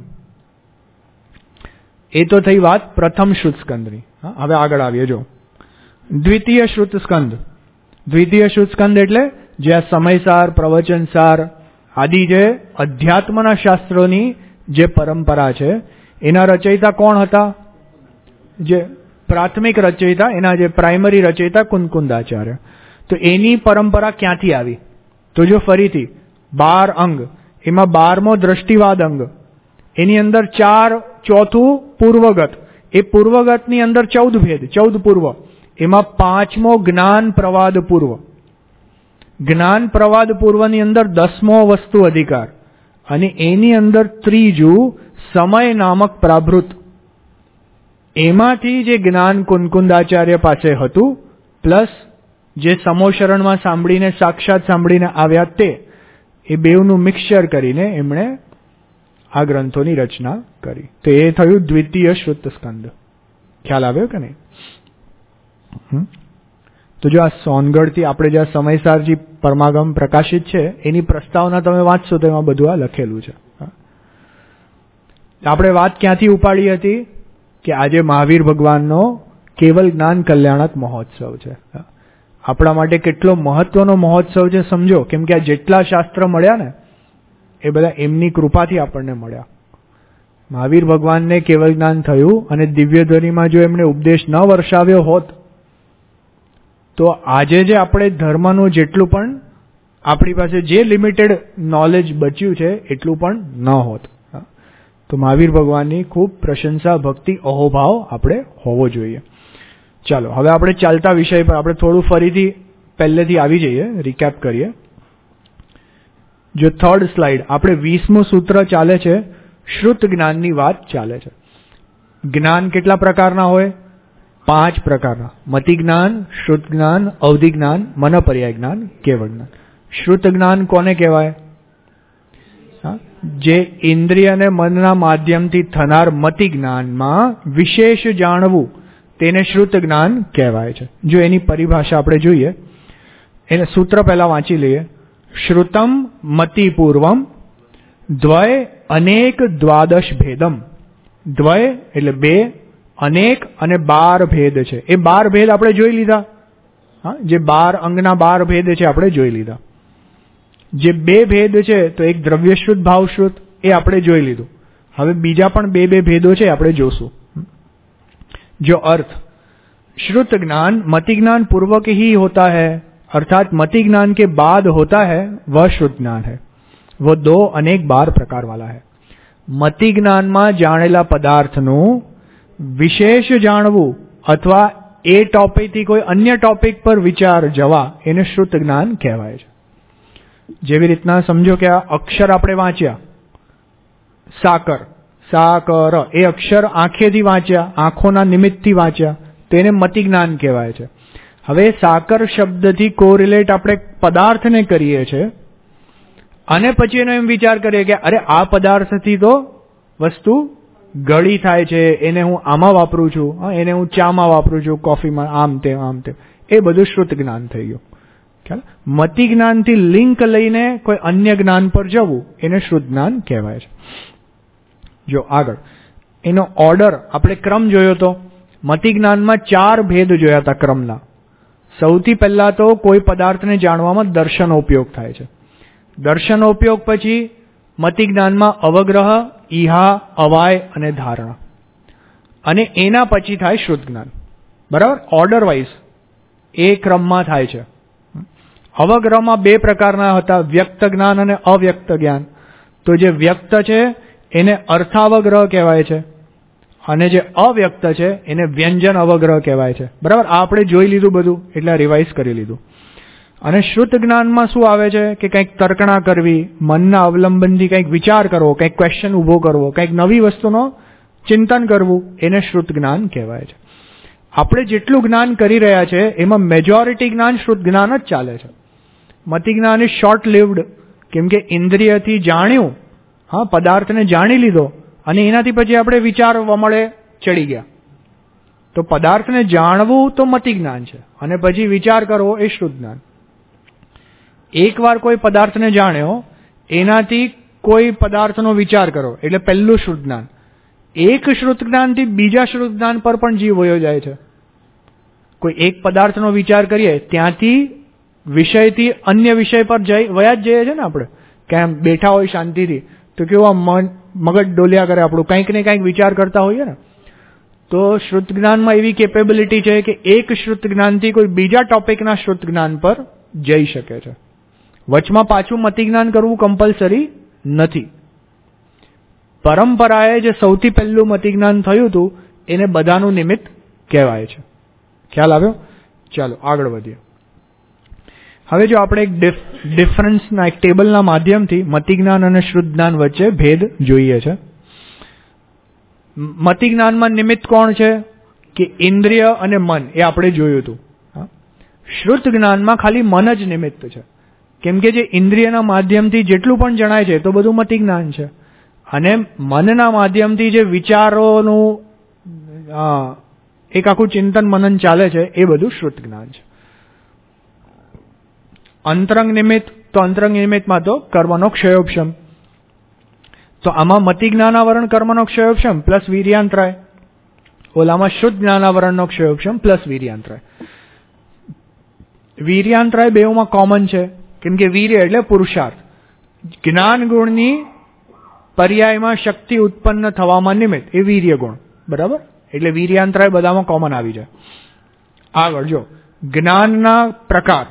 S1: એ તો થઈ વાત પ્રથમ શ્રુત સ્કંદની. હવે આગળ આવીએ. જો દ્વિતીય શ્રુત સ્કંદ. દ્વિતીય શ્રુત સ્કંદ એટલે જે આ સમયસાર, પ્રવચનસાર આદિ જે અધ્યાત્મના શાસ્ત્રોની જે પરંપરા છે એના રચયિતા કોણ હતા? જે પ્રાથમિક રચયિતા, એના જે પ્રાઇમરી રચયિતા કુનકુંદાચાર્ય. તો એની પરંપરા ક્યાંથી આવી? તો જો ફરીથી બાર અંગ, એમાં બારમો દ્રષ્ટિવાદ અંગ, એની અંદર ચાર, ચોથું પૂર્વગત, એ પૂર્વગતની અંદર ચૌદ ભેદ, ચૌદ પૂર્વ, એમાં પાંચમો જ્ઞાન પ્રવાદ પૂર્વ. જ્ઞાન પ્રવાદ પૂર્વની અંદર દસમો વસ્તુ અધિકાર, અને એની અંદર ત્રીજું સમય નામક પ્રાભૃત. એમાંથી જે જ્ઞાન કુનકુંદાચાર્ય પાસે હતું, પ્લસ જે સમોશરણમાં સાંભળીને, સાક્ષાત સાંભળીને આવ્યા તે, એ બેવનું મિક્સચર કરીને એમણે આ ગ્રંથોની રચના કરી. તો એ થયું દ્વિતીય શ્રુત સ્કંદ. ખ્યાલ આવ્યો કે નહીં? તો જો આ સોનગઢથી આપણે જે સમયસારજી પરમાગમ પ્રકાશિત છે એની પ્રસ્તાવના તમે વાંચશો તો એમાં બધું આ લખેલું છે. આપણે વાત ક્યાંથી ઉપાડી હતી કે આજે મહાવીર ભગવાનનો કેવલ જ્ઞાન કલ્યાણક મહોત્સવ છે. આપણા માટે કેટલો મહત્વનો મહોત્સવ છે સમજો. કેમ કે આ જેટલા શાસ્ત્ર મળ્યા ને એ બધા એમની કૃપાથી આપણને મળ્યા. મહાવીર ભગવાનને કેવલ જ્ઞાન થયું અને દિવ્યધ્વનિમાં જો એમણે ઉપદેશ ન વર્ષાવ્યો હોત તો આજે જે આપણે ધર્મનું જેટલું પણ આપણી પાસે જે લિમિટેડ નોલેજ બચ્યું છે એટલું પણ ન હોત. તો મહાવીર ભગવાનની ખૂબ પ્રશંસા, ભક્તિ, અહોભાવ આપણે હોવો જોઈએ. ચાલો હવે આપણે ચાલતા વિષય પર આપણે થોડું ફરીથી પહેલેથી આવી જઈએ, રિકેપ કરીએ. જો થર્ડ સ્લાઇડ, આપણે વીસમું સૂત્ર ચાલે છે, શ્રુત જ્ઞાનની વાત ચાલે છે. જ્ઞાન કેટલા પ્રકારના હોય? પાંચ પ્રકારના. મતિ જ્ઞાન, શ્રુત જ્ઞાન, અવધિ જ્ઞાન, મનપર્યાય જ્ઞાન, કેવળ જ્ઞાન. શ્રુત જ્ઞાન કોને કહેવાય? જે ઇન્દ્રિય અને મનના માધ્યમથી થનાર મતિ જ્ઞાનમાં વિશેષ જાણવું તેને શ્રુત જ્ઞાન કહેવાય છે. જો એની પરિભાષા આપણે જોઈએ, એને સૂત્ર પહેલા વાંચી લઈએ. શ્રુતમ મતિપૂર્વમ દ્વય અનેક દ્વાદશ ભેદમ. દ્વય એટલે બે, અનેક અને બાર ભેદ છે. એ બાર ભેદ આપણે જોઈ લીધા. હા, જે બાર અંગના બાર ભેદ છે આપણે જોઈ લીધા. જે બે ભેદ છે તો એક દ્રવ્યશ્રુત, ભાવશ્રુત, એ આપણે જોઈ લીધું. હવે બીજા પણ બે બે ભેદો છે આપણે જોશું. जो अर्थ श्रुत ज्ञान मति ज्ञान पूर्वक ही होता है, अर्थात मति ज्ञान के बाद होता है, वह श्रुत ज्ञान है. वो दो अनेक बार प्रकार वाला है. मति ज्ञान में जानेला पदार्थનું વિશેષ જાણવું અથવા એ ટોપિકથી કોઈ અન્ય ટોપિક પર વિચાર જવા એને શ્રુત જ્ઞાન કહેવાય છે. જેવી રીતના સમજો કે આ અક્ષર આપણે વાંચ્યા, સાકર, સાકર, એ અક્ષર આંખેથી વાંચ્યા, આંખોના નિમિત્તથી વાંચ્યા, તો એને મતિ જ્ઞાન કહેવાય છે. હવે સાકર શબ્દથી કોરિલેટ આપણે પદાર્થને કરીએ છીએ અને પછી એનો એમ વિચાર કરીએ કે અરે આ પદાર્થથી તો વસ્તુ ગળી થાય છે, એને હું આમાં વાપરું છું, એને હું ચામાં વાપરું છું, કોફીમાં, આમ તેમ આમ તેમ. એ બધું શ્રુત જ્ઞાન થઈ ગયું. ખ્યાલ? મતિ જ્ઞાનથી લિંક લઈને કોઈ અન્ય જ્ઞાન પર જવું એને શ્રુત જ્ઞાન કહેવાય છે. જો આગળ એનો ઓર્ડર આપણે ક્રમ જોયો તો મતિ જ્ઞાનમાં ચાર ભેદ જોયા હતા ક્રમના. સૌથી પહેલા તો કોઈ પદાર્થને જાણવામાં દર્શનનો ઉપયોગ થાય છે. દર્શનનો ઉપયોગ પછી મતિ જ્ઞાનમાં અવગ્રહ, ઈહા, અવાય અને ધારણા, અને એના પછી થાય શ્રુત જ્ઞાન. બરાબર? ઓર્ડર વાઇઝ એ ક્રમમાં થાય છે. અવગ્રહમાં બે પ્રકારના હતા, વ્યક્ત જ્ઞાન અને અવ્યક્ત જ્ઞાન. તો જે વ્યક્ત છે એને અર્થાવગ્રહ કહેવાય છે અને જે અવ્યક્ત છે એને વ્યંજન અવગ્રહ કહેવાય છે. બરાબર? આ આપણે જોઈ લીધું બધું, એટલે રિવાઇઝ કરી લીધું. અને શ્રુત જ્ઞાનમાં શું આવે છે કે કંઈક તર્કણા કરવી, મનના અવલંબનથી કંઈક વિચાર કરવો, કંઈક ક્વેશ્ચન ઊભો કરવો, કંઈક નવી વસ્તુનો ચિંતન કરવું, એને શ્રુત જ્ઞાન કહેવાય છે. આપણે જેટલું જ્ઞાન કરી રહ્યા છે એમાં મેજોરિટી જ્ઞાન શ્રુત જ્ઞાન જ ચાલે છે. મતિ જ્ઞાન ઇઝ શોર્ટ લિવ્ડ, કેમ કે ઇન્દ્રિયથી જાણ્યું, હા, પદાર્થને જાણી લીધો અને એનાથી પછી આપણે વિચારવા મળે ચડી ગયા. તો પદાર્થને જાણવું તો મતિ જ્ઞાન છે, અને પછી વિચાર કરવો એ શ્રુત જ્ઞાન. એકવાર કોઈ પદાર્થને જાણ્યો, એનાથી કોઈ પદાર્થનો વિચાર કરો એટલે પહેલું શ્રુત જ્ઞાન. એક શ્રુત જ્ઞાનથી બીજા શ્રુત જ્ઞાન પર પણ જીવ વયો જાય છે. કોઈ એક પદાર્થનો વિચાર કરીએ ત્યાંથી વિષયથી અન્ય વિષય પર જઈ વયા જ જઈએ છે ને આપણે. કે આમ બેઠા હોય શાંતિથી તો કેવું મન મગજ ડોલ્યા કરે આપણું, કંઈક ને કંઈક વિચાર કરતા હોઈએ ને. તો શ્રુત જ્ઞાનમાં એવી કેપેબિલિટી છે કે એક શ્રુત જ્ઞાનથી કોઈ બીજા ટોપિકના શ્રુત જ્ઞાન પર જઈ શકે છે. વચમાં પાછું મતિ જ્ઞાન કરવું કમ્પલસરી નથી. પરંપરાએ જે સૌથી પહેલું મતિ જ્ઞાન થયું હતું એને બધાનું નિમિત્ત કહેવાય છે. ખ્યાલ આવ્યો? ચાલો આગળ વધીએ. હવે જો આપણે એક ડિફરન્સના એક ટેબલના માધ્યમથી મતિ જ્ઞાન અને શ્રુત જ્ઞાન વચ્ચે ભેદ જોઈએ છે. મતિ જ્ઞાનમાં નિમિત્ત કોણ છે? કે ઇન્દ્રિય અને મન, એ આપણે જોયું હતું. શ્રુત જ્ઞાનમાં ખાલી મન જ નિમિત્ત છે. કેમ કે જે ઇન્દ્રિયના માધ્યમથી જેટલું પણ જણાય છે તો બધું મતિ જ્ઞાન છે, અને મનના માધ્યમથી જે વિચારોનું એક આખું ચિંતન મનન ચાલે છે એ બધું શ્રુત જ્ઞાન છે. અંતરંગ નિમિત્ત, તો અંતરંગ નિમિત્તમાં તો કર્મનો ક્ષયોપશમ. તો આમાં મતિ જ્ઞાનાવરણ કર્મનો ક્ષયોપશમ પ્લસ વીર્યાંતરાય, ઓલામાં શુદ્ધ જ્ઞાનાવરણનો ક્ષયોપશમ પ્લસ વીર્યાંતરાય. વીર્યાંતરાય બેઉમાં કોમન છે, કેમ કે વીર્ય એટલે પુરુષાર્થ. જ્ઞાન ગુણની પર્યાયમાં શક્તિ ઉત્પન્ન થવામાં નિમિત્ત એ વીર્ય ગુણ, બરાબર? એટલે વીર્યાંતરાય બધામાં કોમન આવી જાય. આગળ જો જ્ઞાનના પ્રકાર,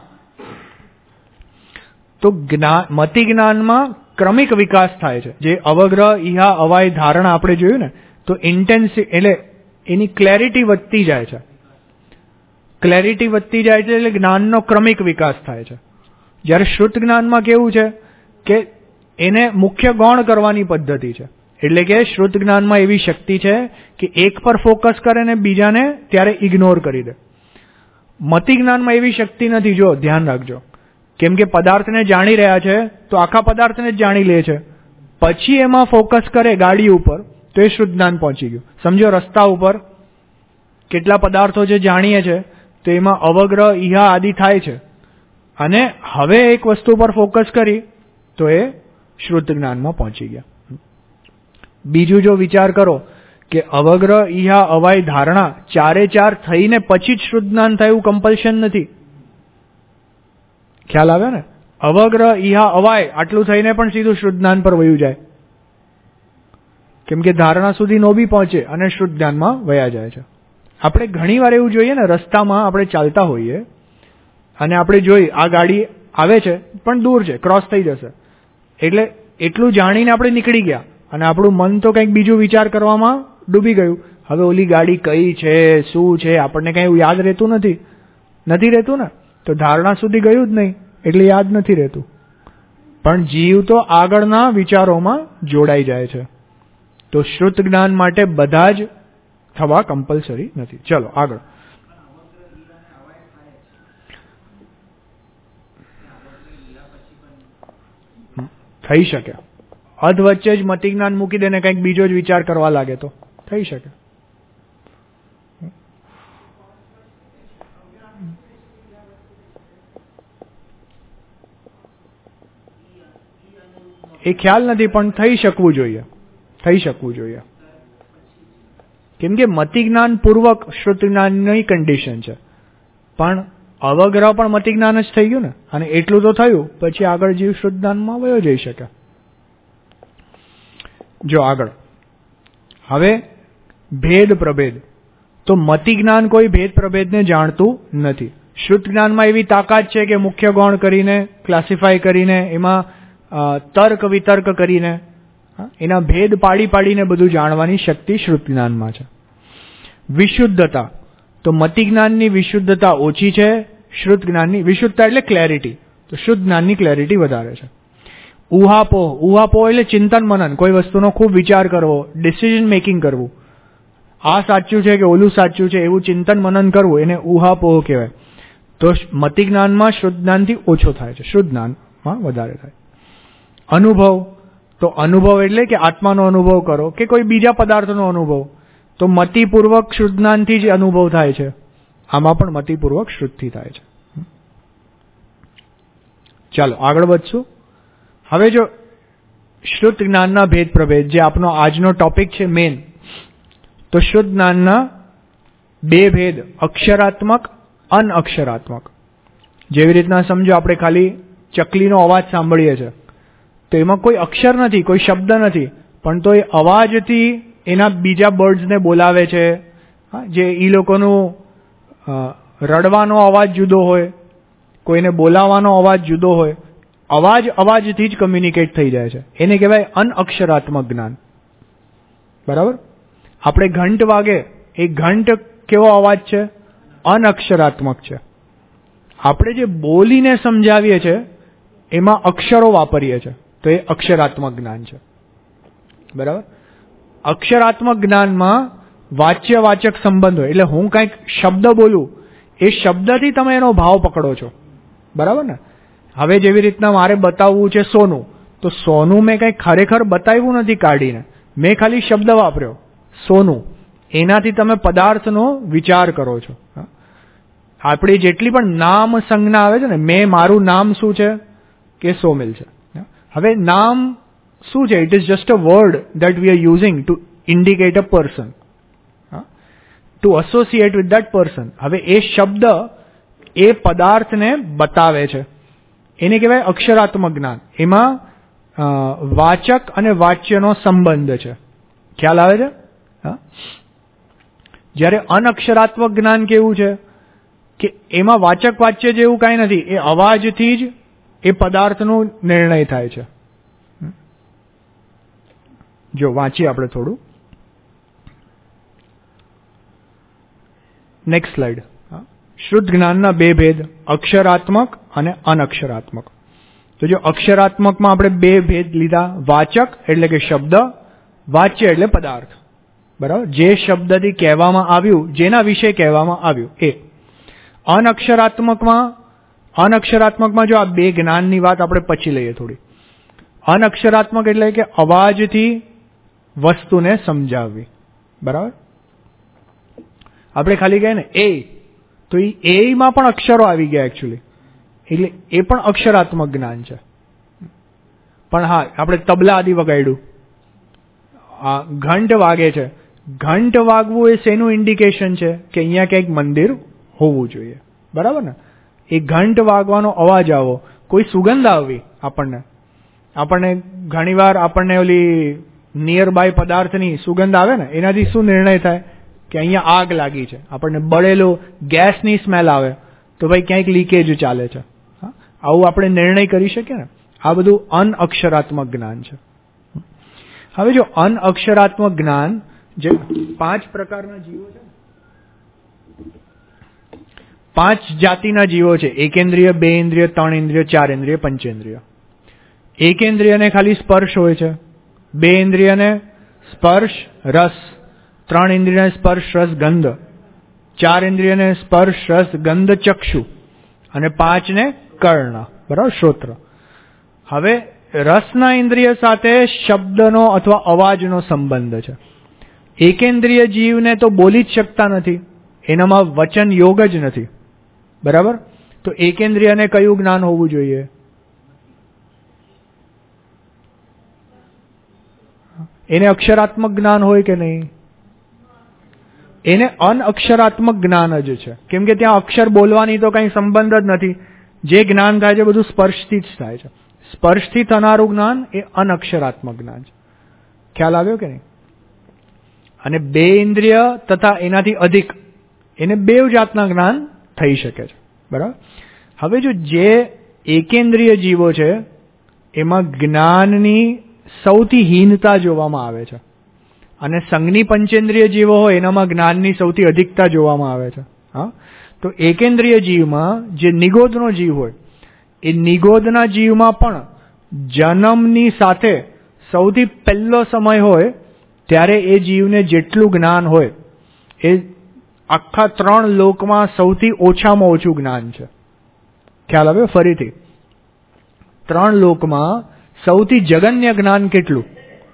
S1: તો જ્ઞાન મતિ જ્ઞાનમાં ક્રમિક વિકાસ થાય છે. જે અવગ્રહ, ઇહા, અવાય, ધારણા આપણે જોયું ને, તો ઇન્ટેન્સિવ એટલે એની ક્લેરિટી વધતી જાય છે. ક્લેરિટી વધતી જાય છે એટલે જ્ઞાનનો ક્રમિક વિકાસ થાય છે. જ્યારે શ્રુત જ્ઞાનમાં કેવું છે કે એને મુખ્ય ગૌણ કરવાની પદ્ધતિ છે. એટલે કે શ્રુત જ્ઞાનમાં એવી શક્તિ છે કે એક પર ફોકસ કરે ને બીજાને ત્યારે ઇગ્નોર કરી દે. મતિ જ્ઞાનમાં એવી શક્તિ નથી. જો ધ્યાન રાખજો, કેમ કે પદાર્થને જાણી રહ્યા છે તો આખા પદાર્થને જ જાણી લે છે, પછી એમાં ફોકસ કરે ગાડી ઉપર તો એ શુદ્ધ જ્ઞાન પહોંચી ગયું. સમજો રસ્તા ઉપર કેટલા પદાર્થો છે જાણીએ છે તો એમાં અવગ્રહ, ઇહા આદિ થાય છે, અને હવે એક વસ્તુ પર ફોકસ કરી તો એ શ્રુત જ્ઞાનમાં પહોંચી ગયા. બીજું જો વિચાર કરો કે અવગ્રહ, ઇહા, અવાય, ધારણા ચારે ચાર થઈને પછી જ શુદ્ધ જ્ઞાન થયું, કમ્પલ્શન નથી. ખ્યાલ આવ્યો ને? અવગ્રહ, ઇહા, અવાય આટલું થઈને પણ સીધું શુદ્ધ જ્ઞાન પર વયું જાય, કેમ કે ધારણા સુધી નો બી પહોંચે અને શુદ્ધ જ્ઞાનમાં વયા જાય છે. આપણે ઘણી વાર એવું જોઈએ ને, રસ્તામાં આપણે ચાલતા હોઈએ અને આપણે જોઈ આ ગાડી આવે છે પણ દૂર છે, ક્રોસ થઈ જશે, એટલે એટલું જાણીને આપણે નીકળી ગયા અને આપણું મન તો કંઈક બીજું વિચાર કરવામાં ડૂબી ગયું. હવે ઓલી ગાડી કઈ છે, શું છે, આપણને કંઈ એવું યાદ રહેતું નથી નથી રહેતું ને, તો ધારણા સુધી ગયું જ નહીં એટલે યાદ નથી રહેતું. પણ જીવ તો આગળના વિચારોમાં જોડાઈ જાય છે. તો શ્રુત જ્ઞાન માટે બધા જ થવા કમ્પલસરી નથી. ચલો આગળ. થઈ શકે અધ વચ્ચે જ મતિ જ્ઞાન મૂકી દે ને કંઈક બીજો જ વિચાર કરવા લાગે તો થઈ શકે. એ ખ્યાલ નથી પણ થઈ શકવું જોઈએ, થઈ શકવું જોઈએ. કેમ કે મતિ જ્ઞાન પૂર્વક શ્રુત જ્ઞાનની કન્ડિશન છે, પણ અવગ્રહ પણ મતિ જ્ઞાન જ થઈ ગયું ને, અને એટલું તો થયું પછી આગળ જીવ શુદ્ધ જ્ઞાનમાં વયો જઈ શકે. જો આગળ હવે ભેદ પ્રભેદ, તો મતિ જ્ઞાન કોઈ ભેદ પ્રભેદને જાણતું નથી. શુદ્ધ જ્ઞાનમાં એવી તાકાત છે કે મુખ્ય ગૌણ કરીને, ક્લાસિફાય કરીને, એમાં તર્ક વિતર્ક કરીને એના ભેદ પાડી પાડીને બધું જાણવાની શક્તિ શ્રુત જ્ઞાનમાં છે. વિશુદ્ધતા, તો મતિ જ્ઞાનની વિશુદ્ધતા ઓછી છે, શ્રુત જ્ઞાનની વિશુદ્ધતા એટલે ક્લેરિટી, તો શુદ્ધ જ્ઞાનની ક્લેરિટી વધારે છે. ઉહાપોહ, ઉહાપોહ એટલે ચિંતન મનન, કોઈ વસ્તુનો ખૂબ વિચાર કરવો, ડિસિઝન મેકિંગ કરવું, આ સાચું છે કે ઓલું સાચું છે એવું ચિંતન મનન કરવું, એને ઉહાપોહ કહેવાય. તો મતિ જ્ઞાનમાં શુદ્ધ જ્ઞાનથી ઓછો થાય છે, શુદ્ધ જ્ઞાનમાં વધારે થાય. અનુભવ, તો તો અનુભવ એટલે કે આત્માનો અનુભવ કરો કે કોઈ બીજા પદાર્થનો અનુભવ, તો મતિપૂર્વક શુદ્ધ જ્ઞાનથી જ અનુભવ થાય છે. આમાં પણ મતિપૂર્વક શુદ્ધથી થાય છે. ચાલો આગળ વધશું. હવે જો શુદ્ધ જ્ઞાનના ભેદ પ્રભેદ, જે આપનો આજનો ટોપિક છે મેન, તો શુદ્ધ જ્ઞાનના બે ભેદ, અક્ષરાત્મક, અનઅક્ષરાત્મક. જેવી રીતના સમજો આપણે ખાલી ચકલીનો અવાજ સાંભળીએ છીએ, તો એમાં કોઈ અક્ષર નથી, કોઈ શબ્દ નથી, પણ તો એ અવાજથી એના બીજા બર્ડ્સને બોલાવે છે. જે એ લોકોનું રડવાનો અવાજ જુદો હોય, કોઈને બોલાવવાનો અવાજ જુદો હોય, અવાજ અવાજથી જ કમ્યુનિકેટ થઈ જાય છે. એને કહેવાય અનઅક્ષરાત્મક જ્ઞાન. બરાબર? આપણે ઘંટ વાગે, એ ઘંટ કેવો અવાજ છે? અનઅક્ષરાત્મક છે. આપણે જે બોલીને સમજાવીએ છીએ એમાં અક્ષરો વાપરીએ છીએ, તો એ અક્ષરાત્મક જ્ઞાન છે. બરાબર? અક્ષરાત્મક જ્ઞાનમાં વાચ્ય વાચક સંબંધ હોય, એટલે હું કંઈક શબ્દ બોલું, એ શબ્દથી તમે એનો ભાવ પકડો છો. બરાબર ને? હવે જેવી રીતના મારે બતાવવું છે સોનું, તો સોનું મેં કંઈ ખરેખર બતાવ્યું નથી કાઢીને, મેં ખાલી શબ્દ વાપર્યો સોનું, એનાથી તમે પદાર્થનો વિચાર કરો છો. આપણી જેટલી પણ નામ સંજ્ઞા આવે છે ને, મેં મારું નામ શું છે કે સોમિલ છે. હવે નામ શું છે? It is just a word that we are using to indicate a person, to associate with that person. હવે એ શબ્દ એ પદાર્થને બતાવે છે, એને કહેવાય અક્ષરાત્મક જ્ઞાન. એમાં વાચક અને વાચ્યનો સંબંધ છે. ખ્યાલ આવે છે? જ્યારે અનઅક્ષરાત્મક જ્ઞાન કેવું છે કે એમાં વાચક વાચ્ય જેવું કાંઈ નથી, એ અવાજથી જ એ પદાર્થનો નિર્ણય થાય છે. જો વાંચીએ આપણે થોડું. Next slide. શુદ્ધ જ્ઞાનના બે ભેદ, અક્ષરાત્મક અને અનઅક્ષરાત્મક. તો જો અક્ષરાત્મકમાં આપણે બે ભેદ લીધા, વાચક એટલે કે શબ્દ, વાચ્ય એટલે પદાર્થ. બરાબર? જે શબ્દથી કહેવામાં આવ્યું, જેના વિશે કહેવામાં આવ્યું એ. અનઅક્ષરાત્મકમાં અનઅક્ષરાત્મકમાં જો આ બે જ્ઞાનની વાત આપણે પછી લઈએ થોડી. અનઅક્ષરાત્મક એટલે કે અવાજથી વસ્તુને સમજાવવી. બરાબર? આપણે ખાલી કહીએ ને એ, તો એ એમાં પણ અક્ષરો આવી ગયા એકચ્યુઅલી, એટલે એ પણ અક્ષરાત્મક જ્ઞાન છે. પણ હા, આપણે તબલા આદિ વગાડ્યું, આ ઘંટ વાગે છે, ઘંટ વાગવું એ શેનું ઇન્ડિકેશન છે કે અહીંયા ક્યાંક મંદિર હોવું જોઈએ. બરાબર ને? એ ઘંટ વાગવાનો અવાજ આવો, કોઈ સુગંધ આવવી આપણને, આપણને ઘણીવાર આપણને ઓલી નિયર બાય પદાર્થની સુગંધ આવે ને, એનાથી શું નિર્ણય થાય કે અહીંયા આગ લાગી છે. આપણને બળેલો ગેસની સ્મેલ આવે તો ભાઈ ક્યાંક લીકેજ ચાલે છે. આવું આપણે નિર્ણય કરી શકીએ ને. આ બધું અનઅક્ષરાત્મક જ્ઞાન છે. હવે જો અનઅક્ષરાત્મક જ્ઞાન, જે પાંચ પ્રકારના જીવો છે, પાંચ જાતિના જીવો છે, એકેન્દ્રિય, બે ઇન્દ્રિય, ત્રણ ઇન્દ્રિય, ચાર ઇન્દ્રિય, પંચેન્દ્રિય. એકેન્દ્રિયને ખાલી સ્પર્શ હોય છે, બે ઇન્દ્રિયને સ્પર્શ રસ, ત્રણ ઇન્દ્રિયને સ્પર્શ રસ ગંધ, ચાર ઇન્દ્રિયને સ્પર્શ રસ ગંધ ચક્ષુ, અને પાંચને કર્ણ. બરાબર? શ્રોત્ર. હવે રસના ઇન્દ્રિય સાથે શબ્દનો અથવા અવાજનો સંબંધ છે. એકેન્દ્રિય જીવને તો બોલી જ શકતા નથી, એનામાં વચન યોગ જ નથી. બરાબર? તો એકેન્દ્રિયને કયું જ્ઞાન હોવું જોઈએ? એને અક્ષરાત્મક જ્ઞાન હોય કે નહીં? એને અનઅક્ષરાત્મક જ્ઞાન જ છે. કેમ કે ત્યાં અક્ષર બોલવાની તો કંઈ સંબંધ જ નથી. જે જ્ઞાન થાય છે બધું સ્પર્શથી જ થાય છે. સ્પર્શથી થનારું જ્ઞાન એ અનઅક્ષરાત્મક જ્ઞાન છે. ખ્યાલ આવ્યો કે નહીં? અને બે ઇન્દ્રિય તથા એનાથી અધિક, એને બે જાતના જ્ઞાન થઈ શકે છે. બરાબર? હવે જો જે એકેન્દ્રિય જીવો છે એમાં જ્ઞાનની સૌથી હીનતા જોવામાં આવે છે, અને સંજ્ઞી પંચેન્દ્રિય જીવો હોય એનામાં જ્ઞાનની સૌથી અધિકતા જોવામાં આવે છે. હા, તો એકેન્દ્રિય જીવમાં જે નિગોદનો જીવ હોય, એ નિગોદના જીવમાં પણ જન્મની સાથે સૌથી પહેલો સમય હોય ત્યારે એ જીવને જેટલું જ્ઞાન હોય એ આખા ત્રણ લોકમાં સૌથી ઓછામાં ઓછું જ્ઞાન છે. ખ્યાલ આવ્યો? ફરીથી, ત્રણ લોકમાં સૌથી જગન્ય જ્ઞાન કેટલું?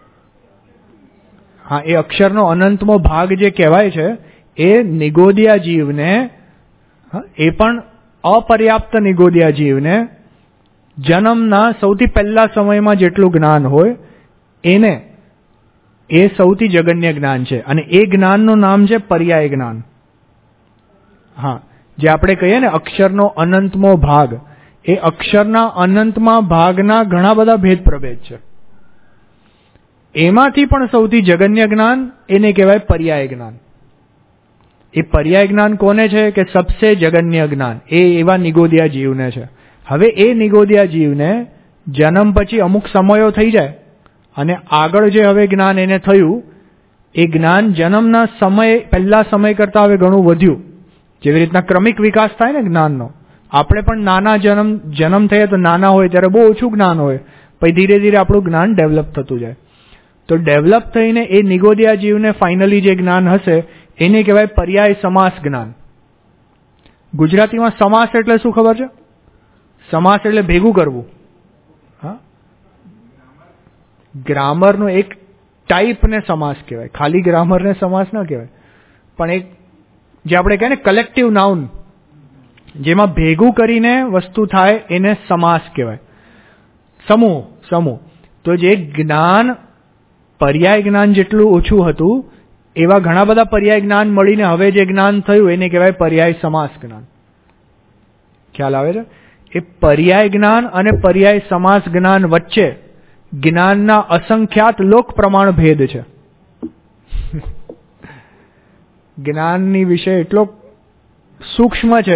S1: હા, એ અક્ષરનો અનંતમો ભાગ જે કહેવાય છે એ નિગોદિયા જીવને, એ પણ અપર્યાપ્ત નિગોદિયા જીવને જન્મના સૌથી પહેલા સમયમાં જેટલું જ્ઞાન હોય એને એ સૌથી જગન્ય જ્ઞાન છે. અને એ જ્ઞાનનું નામ છે પર્યાય જ્ઞાન. હા, જે આપણે કહીએ ને અક્ષરનો અનંતમો ભાગ, એ અક્ષરના અનંતમાં ભાગના ઘણા બધા ભેદ પ્રભેદ છે. એમાંથી પણ સૌથી જગન્ય જ્ઞાન એને કહેવાય પર્યાય જ્ઞાન. એ પર્યાય જ્ઞાન કોને છે? કે સબસે જગન્ય જ્ઞાન એ એવા નિગોદિયા જીવને છે. હવે એ નિગોદિયા જીવને જન્મ પછી અમુક સમયો થઈ જાય અને આગળ જે હવે જ્ઞાન એને થયું, એ જ્ઞાન જન્મના સમય પહેલા સમય કરતા હવે ઘણું વધ્યું. જેવી રીતના ક્રમિક વિકાસ થાય ને જ્ઞાનનો, આપણે પણ નાના જન્મ જન્મ થયા તો નાના હોય ત્યારે બહુ ઓછું જ્ઞાન હોય, પછી ધીરે ધીરે આપણું જ્ઞાન ડેવલપ થતું જાય. તો ડેવલપ થઈને એ નિગોદિયા જીવને ફાઇનલી જે જ્ઞાન હશે એને કહેવાય પર્યાય સમાસ જ્ઞાન. ગુજરાતીમાં સમાસ એટલે શું ખબર છે? સમાસ એટલે ભેગું કરવું. હા, ગ્રામરનો એક ટાઈપને સમાસ કહેવાય, ખાલી ગ્રામરને સમાસ ન કહેવાય, પણ એક જે આપણે કહે ને કલેક્ટિવ નાઉન, જેમાં ભેગું કરીને વસ્તુ થાય એને સમાસ કહેવાય. સમૂહ, સમૂહ. તો જે જ્ઞાન પર્યાય જ્ઞાન જેટલું ઓછું હતું એવા ઘણા બધા પર્યાય જ્ઞાન મળીને હવે જે જ્ઞાન થયું એને કહેવાય પર્યાય સમાસ જ્ઞાન. ખ્યાલ આવે છે? એ પર્યાય જ્ઞાન અને પર્યાય સમાસ જ્ઞાન વચ્ચે જ્ઞાનના અસંખ્યાત લોક પ્રમાણ ભેદ છે. જ્ઞાનની વિષય એટલો સૂક્ષ્મ છે.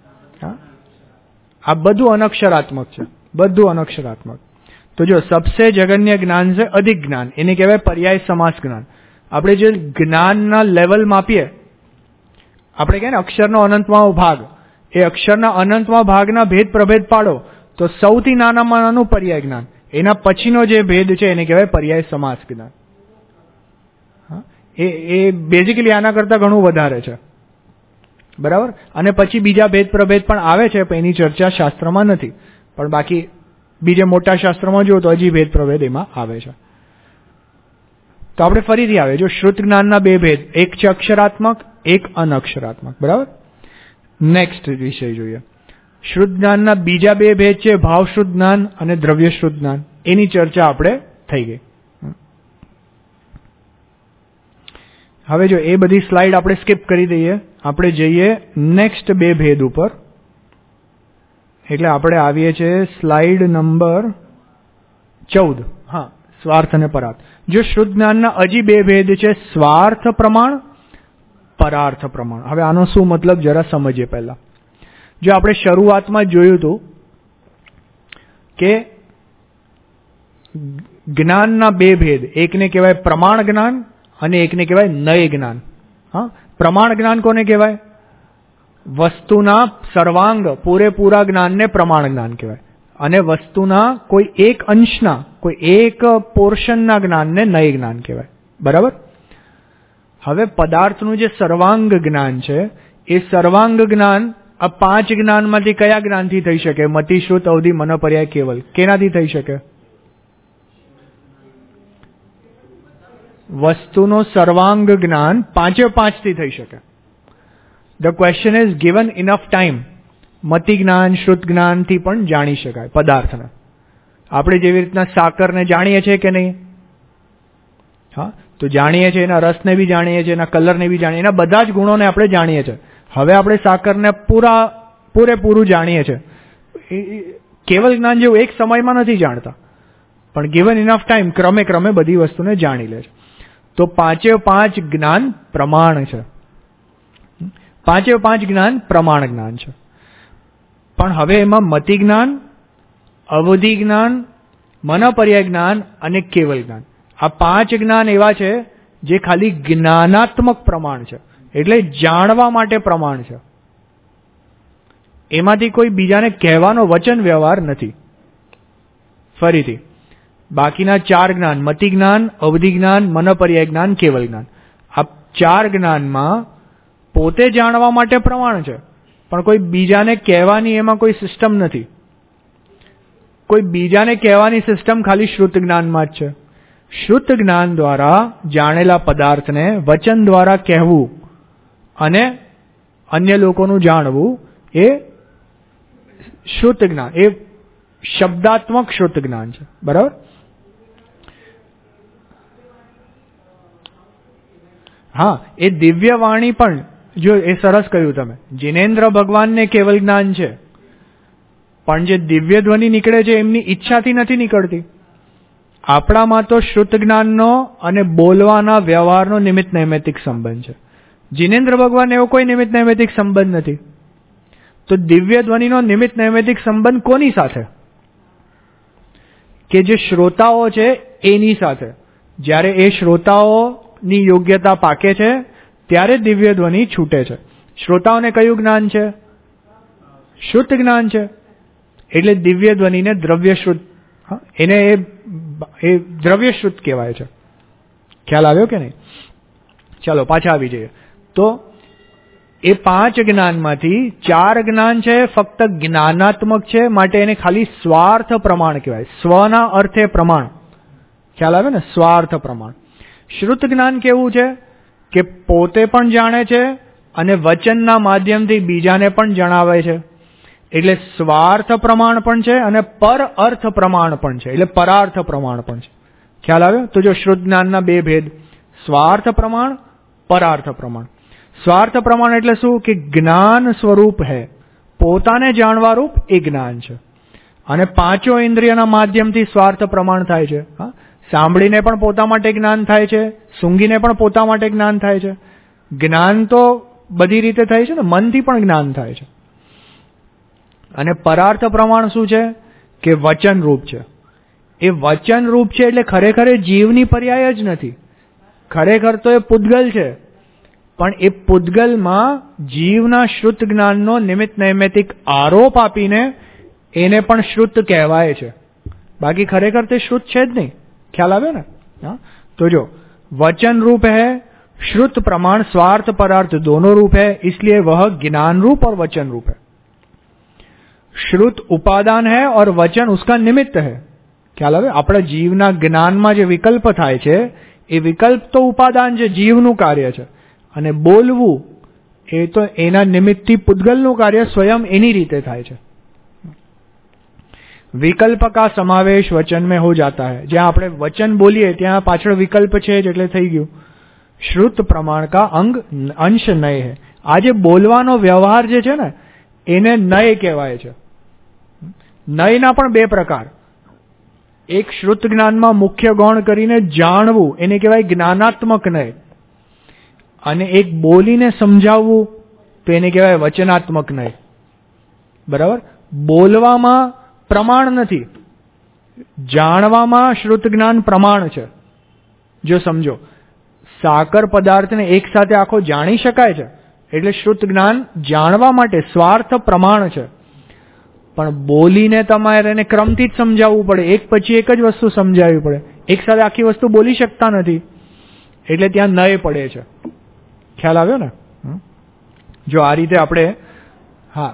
S1: આ બધું અનક્ષરાત્મક છે, બધું અનક્ષરાત્મક. તો જો સબસે જગન્ય જ્ઞાન છે અધિક જ્ઞાન, એને કહેવાય પર્યાય સમાસ જ્ઞાન. આપણે જે જ્ઞાનના લેવલ માપીએ, આપણે કહે ને અક્ષરનો અનંતમાં ભાગ, એ અક્ષરના અનંતમાં ભાગના ભેદ પ્રભેદ પાડો તો સૌથી નાનામાં નાનું પર્યાય જ્ઞાન, એના પછીનો જે ભેદ છે એને કહેવાય પર્યાય સમાસ જ્ઞાન. એ એ બેઝિકલી આના કરતાં ઘણું વધારે છે, બરાબર. અને પછી બીજા ભેદ પ્રભેદ પણ આવે છે, પણ એની ચર્ચા શાસ્ત્રમાં નથી. પણ બાકી બીજે મોટા શાસ્ત્રમાં જુઓ તો હજી ભેદ પ્રભેદ એમાં આવે છે. તો આપણે ફરીથી આવે, જો શ્રુત જ્ઞાનના બે ભેદ, એક છે અક્ષરાત્મક, એક અનક્ષરાત્મક, બરાબર. નેક્સ્ટ વિષય જોઈએ. શ્રુત જ્ઞાનના બીજા બે ભેદ છે ભાવશ્રુત જ્ઞાન અને દ્રવ્યશ્રુત જ્ઞાન. એની ચર્ચા આપણે થઈ ગઈ. હવે જો એ બધી સ્લાઇડ આપણે સ્કીપ કરી દઈએ, આપણે જઈએ નેક્સ્ટ બે ભેદ ઉપર. એટલે આપણે આવીએ છીએ સ્લાઇડ નંબર ચૌદ. હા, સ્વાર્થ અને પરાર્થ. જો શ્રુત જ્ઞાનના હજી બે ભેદ છે, સ્વાર્થ પ્રમાણ, પરાર્થ પ્રમાણ. હવે આનો શું મતલબ જરા સમજીએ પહેલા. જો આપણે શરૂઆતમાં જોયું હતું કે જ્ઞાનના બે ભેદ, એકને કહેવાય પ્રમાણ જ્ઞાન અને એકને કહેવાય નય જ્ઞાન. હા, પ્રમાણ જ્ઞાન કોને કહેવાય? વસ્તુના સર્વાંગ પૂરેપૂરા જ્ઞાનને પ્રમાણ જ્ઞાન કહેવાય. અને વસ્તુના કોઈ એક અંશના, કોઈ એક પોર્શનના જ્ઞાનને નય જ્ઞાન કહેવાય, બરાબર. હવે પદાર્થનું જે સર્વાંગ જ્ઞાન છે, એ સર્વાંગ જ્ઞાન આ પાંચ જ્ઞાનમાંથી કયા જ્ઞાનથી થઈ શકે? મતિ, શ્રુત, અવધિ, મન, પર્યાય, કેવલ. કેનાથી થઈ શકે? વસ્તુનો સર્વાંગ જ્ઞાન પાંચે પાંચથી થઈ શકે. The question is given enough time. મતિ જ્ઞાન, શ્રુત જ્ઞાનથી પણ જાણી શકાય પદાર્થને. આપણે જેવી રીતના સાકરને જાણીએ છીએ કે નહીં? હા, તો જાણીએ છીએ, એના રસને બી જાણીએ છીએ, એના કલરને બી જાણીએ, એના બધા જ ગુણોને આપણે જાણીએ છીએ. હવે આપણે સાકરને પૂરા પૂરેપૂરું જાણીએ છીએ. કેવલ જ્ઞાન જેવું એક સમયમાં નથી જાણતા, પણ ગિવન ઇનફ ટાઈમ ક્રમે ક્રમે બધી વસ્તુને જાણી લે છે. તો પાંચે પાંચ જ્ઞાન પ્રમાણ છે. પાંચે પાંચ જ્ઞાન પ્રમાણ જ્ઞાન છે. પણ હવે એમાં મતિ જ્ઞાન, અવધિ જ્ઞાન, મન પર્યાય જ્ઞાન અને કેવલ જ્ઞાન, આ પાંચ જ્ઞાન એવા છે જે ખાલી જ્ઞાનાત્મક પ્રમાણ છે, એટલે જાણવા માટે પ્રમાણ છે. એમાંથી કોઈ બીજાને કહેવાનો વચન વ્યવહાર નથી. ફરીથી બાકીના ચાર જ્ઞાન, મતિ જ્ઞાન, અવધિ જ્ઞાન, મન પર્યાય જ્ઞાન, કેવલ જ્ઞાન, આ ચાર જ્ઞાનમાં પોતે જાણવા માટે પ્રમાણ છે, પણ કોઈ બીજાને કહેવાની એમાં કોઈ સિસ્ટમ નથી. કોઈ બીજાને કહેવાની સિસ્ટમ ખાલી શ્રુત જ્ઞાનમાં જ છે. શ્રુત જ્ઞાન દ્વારા જાણેલા પદાર્થને વચન દ્વારા કહેવું અને અન્ય લોકોનું જાણવું એ શ્રુત જ્ઞાન, એ શબ્દાત્મક શ્રુત જ્ઞાન છે. બરાબર? હા, એ દિવ્ય વાણી પણ, જો એ સરસ કહ્યું તમે, જિનેન્દ્ર ભગવાનને કેવલ જ્ઞાન છે, પણ જે દિવ્ય ધ્વનિ નીકળે છે એમની ઈચ્છાથી નથી નીકળતી. આપણામાં તો શ્રુત જ્ઞાનનો અને બોલવાના વ્યવહારનો નિમિત્ત નૈમિત્તિક સંબંધ છે. જિનેન્દ્ર ભગવાન એવો કોઈ નિમિત્ત નૈમિત્તિક સંબંધ નથી. તો દિવ્ય ધ્વનિનો નિમિત્ત નૈમિત્તિક સંબંધ કોની સાથે? કે જે શ્રોતાઓ છે એની સાથે. જ્યારે એ શ્રોતાઓની યોગ્યતા પાકે છે ત્યારે દિવ્ય ધ્વનિ છૂટે છે. શ્રોતાઓને કયું જ્ઞાન છે? શુદ્ધ જ્ઞાન છે. એટલે દિવ્ય ધ્વનિને દ્રવ્ય શુદ્ધ, એને એ દ્રવ્ય શુદ્ધ કહેવાય છે. ખ્યાલ આવ્યો કે નહીં? ચાલો પાછા આવી જઈએ. તો એ પાંચ જ્ઞાનમાંથી ચાર જ્ઞાન છે ફક્ત જ્ઞાનાત્મક છે, માટે એને ખાલી સ્વાર્થ પ્રમાણ કહેવાય. સ્વના અર્થે પ્રમાણ. ખ્યાલ આવે ને? સ્વાર્થ પ્રમાણ. શ્રુત જ્ઞાન કેવું છે? કે પોતે પણ જાણે છે અને વચનના માધ્યમથી બીજાને પણ જણાવે છે. એટલે સ્વાર્થ પ્રમાણ પણ છે અને પર અર્થ પ્રમાણ પણ છે, એટલે પરાર્થ પ્રમાણ પણ છે. ખ્યાલ આવ્યો? તો જો શ્રુત જ્ઞાનના બે ભેદ, સ્વાર્થ પ્રમાણ, પરાર્થ પ્રમાણ. સ્વાર્થ પ્રમાણ એટલે શું? કે જ્ઞાન સ્વરૂપ હૈ, પોતાને જાણવા રૂપ એ જ્ઞાન છે. અને પાંચો ઇન્દ્રિયના માધ્યમથી સ્વાર્થ પ્રમાણ થાય છે. હા, સાંભળીને પણ પોતા માટે જ્ઞાન થાય છે, સૂંઘીને પણ પોતા માટે જ્ઞાન થાય છે. જ્ઞાન તો બધી રીતે થાય છે ને, મનથી પણ જ્ઞાન થાય છે. અને પરાર્થ પ્રમાણ શું છે? કે વચન રૂપ છે. એ વચન રૂપ છે એટલે ખરેખર જીવની પર્યાય જ નથી. ખરેખર તો એ પૂતગલ છે, પણ એ પૂતગલમાં જીવના શ્રુત જ્ઞાનનો નિમિત્ત નૈમિત્તિક આરોપ આપીને એને પણ શ્રુત કહેવાય છે. બાકી ખરેખર તે શ્રુત છે જ નહીં. ખ્યાલ આવ્યો ને? હા, તો જો वचन रूप है, श्रुत प्रमाण स्वार्थ परार्थ दोनों रूप है, इसलिए वह ज्ञान रूप और वचन रूप है. श्रुत उपादान है और वचन उसका निमित्त है. ખ્યાલ આવે? આપણા જીવના જ્ઞાનમાં જે વિકલ્પ થાય છે એ વિકલ્પ તો ઉપાદાન છે, જીવનું કાર્ય છે, અને બોલવું એ તો એના નિમિત્તથી પૂતગલનું કાર્ય સ્વયં એની રીતે થાય છે. વિકલ્પ કા સમાવેશ વચન में हो जाता है. જ્યાં આપણે વચન બોલીએ ત્યાં પાછળ વિકલ્પ છે જ એટલે થઈ ગયું. શ્રુત પ્રમાણ કા અંગ અંશ નય है. આ જે બોલવાનો વ્યવહાર જે છે ને એને નય કહેવાય છે. નયના પણ બે પ્રકાર. એક શ્રુત જ્ઞાનમાં મુખ્ય ગૌણ કરીને જાણવું એને કહેવાય જ્ઞાનાત્મક નય, અને એક બોલીને સમજાવવું તો એને કહેવાય વચનાત્મક નય. બરાબર? બોલવામાં પ્રમાણ નથી, જાણવામાં શ્રુત જ્ઞાન પ્રમાણ છે. જો સમજો, સાકર પદાર્થને એક સાથે આખો જાણી શકાય છે એટલે શ્રુત જ્ઞાન જાણવા માટે સ્વાર્થ પ્રમાણ છે. પણ બોલીને તમારે એને ક્રમથી જ સમજાવવું પડે, એક પછી એક જ વસ્તુ સમજાવવી પડે. એક સાથે આખી વસ્તુ બોલી શકતા નથી એટલે ત્યાં નય પડે છે. ખ્યાલ આવ્યો ને? જો આ રીતે આપણે, હા,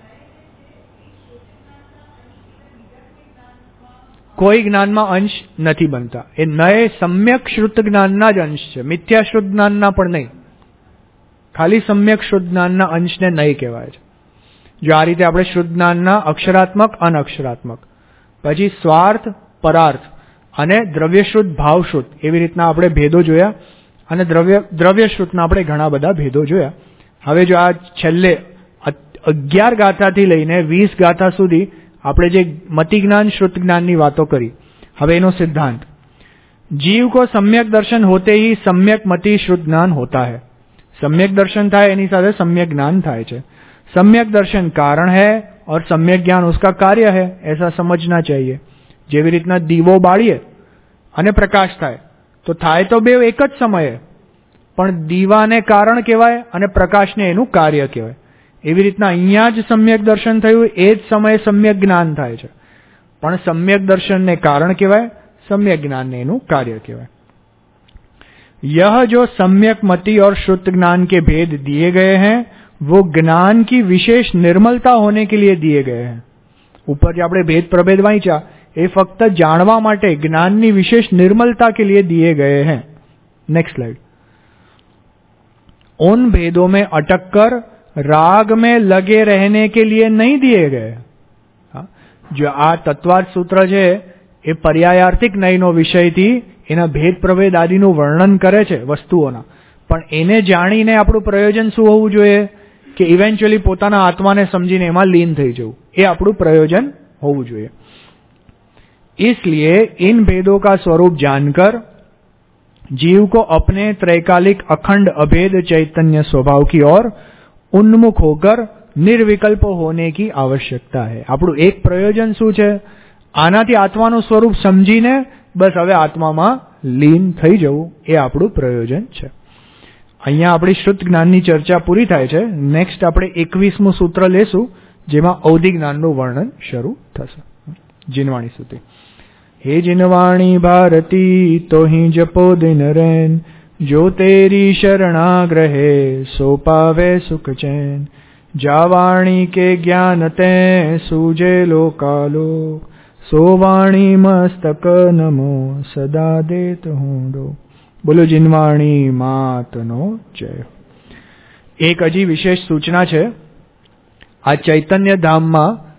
S1: કોઈ જ્ઞાનમાં અંશ નથી બનતા. એ નય સમ્યક શ્રુત જ્ઞાનના જ અંશ છે, મિથ્યા શ્રુત જ્ઞાનના પણ નહીં. ખાલી સમ્યક શ્રુત જ્ઞાનના અંશને નય કહેવાય છે. જો આ રીતે આપણે શ્રુત જ્ઞાનના અક્ષરાત્મક, અનઅક્ષરાત્મક, પછી સ્વાર્થ, પરાર્થ અને દ્રવ્યશ્રુત, ભાવશ્રુત એવી રીતના આપણે ભેદો જોયા. અને દ્રવ્ય દ્રવ્યશ્રુતના આપણે ઘણા બધા ભેદો જોયા. હવે જો આ છેલ્લે અગિયાર ગાથાથી લઈને વીસ ગાથા સુધી આપણે જે મતિ જ્ઞાન, શ્રુત જ્ઞાનની વાતો કરી. હવે એનો સિદ્ધાંત, जीव को सम्यक दर्शन होते ही सम्यक मति श्रुत ज्ञान होता है. सम्यक दर्शन થાય એની સાથે सम्यक ज्ञान થાય છે. सम्यक दर्शन कारण है और सम्यक ज्ञान उसका कार्य है, ऐसा समझना चाहिए. જેવી રીતના દીવો બાળીએ અને પ્રકાશ થાય તો થાય તો બે એક જ સમયે, પણ દીવાને કારણ કહેવાય અને પ્રકાશને એનું કાર્ય કહેવાય. એવી રીતના અહીંયા જ સમ્યક દર્શન થયું એ જ સમયે સમ્યક જ્ઞાન થાય છે, પણ સમ્યક દર્શનને કારણ કહેવાય, सम्यक ज्ञान ने एनु कार्य कहवाय. यह जो सम्यक मति और श्रुत ज्ञान के भेद दिए गए हैं वो ज्ञान की विशेष निर्मलता होने के लिए दिए गए हैं. ऊपर जो આપણે ભેદ પ્રભેદ વાંચ્યા એ ફક્ત જાણવા માટે જ્ઞાનની વિશેષ निर्मलता के लिए दिए गए हैं. Next slide. उन भेदों में अटक कर राग में लगे रहने के लिए नहीं दिए गए. जो आ तत्वार्थ सूत्र છે એ પર્યાયાર્થિક નયનો વિષયથી એના ભેદ પ્રભેદ આદિનું વર્ણન કરે છે વસ્તુઓના, પણ એને જાણીને આપણું પ્રયોજન શું હોવું જોઈએ કે ઇવેન્ચ્યુઅલી પોતાના આત્માને સમજીને એમાં લીન થઈ જવું, એ આપણું પ્રયોજન હોવું જોઈએ. इसलिए इन भेदों का स्वरूप जानकर जीव को अपने त्रैकालिक अखंड अभेद चैतन्य स्वभाव की ओर उन्मुख होकर निर्विकल्प होने की आवश्यकता है. આપણું એક પ્રયોજન શું છે? આનાથી આત્માનું સ્વરૂપ સમજીને બસ હવે આત્મામાં લીન થઈ જવું, એ આપણું પ્રયોજન છે. અહીંયા આપણી શુદ્ધ જ્ઞાનની ચર્ચા પૂરી થાય છે. નેક્સ્ટ આપણે એકવીસમું સૂત્ર લેશું, જેમાં અવધિ જ્ઞાનનું વર્ણન શરૂ થશે. જીનવાણી સુધી. हे जिनवाणी भारती तो ही जपो दिन रैन, जो तेरी शरणाग्रहे सो पावे सुख चैन. जावाणी के ज्ञान ते सूजे लोकालो, सो वाणी मस्तक नमो सदा देत हूँ दो. बोलो जिनवाणी मातनो जय. एक हजी विशेष सूचना है. आ चैतन्य धाम में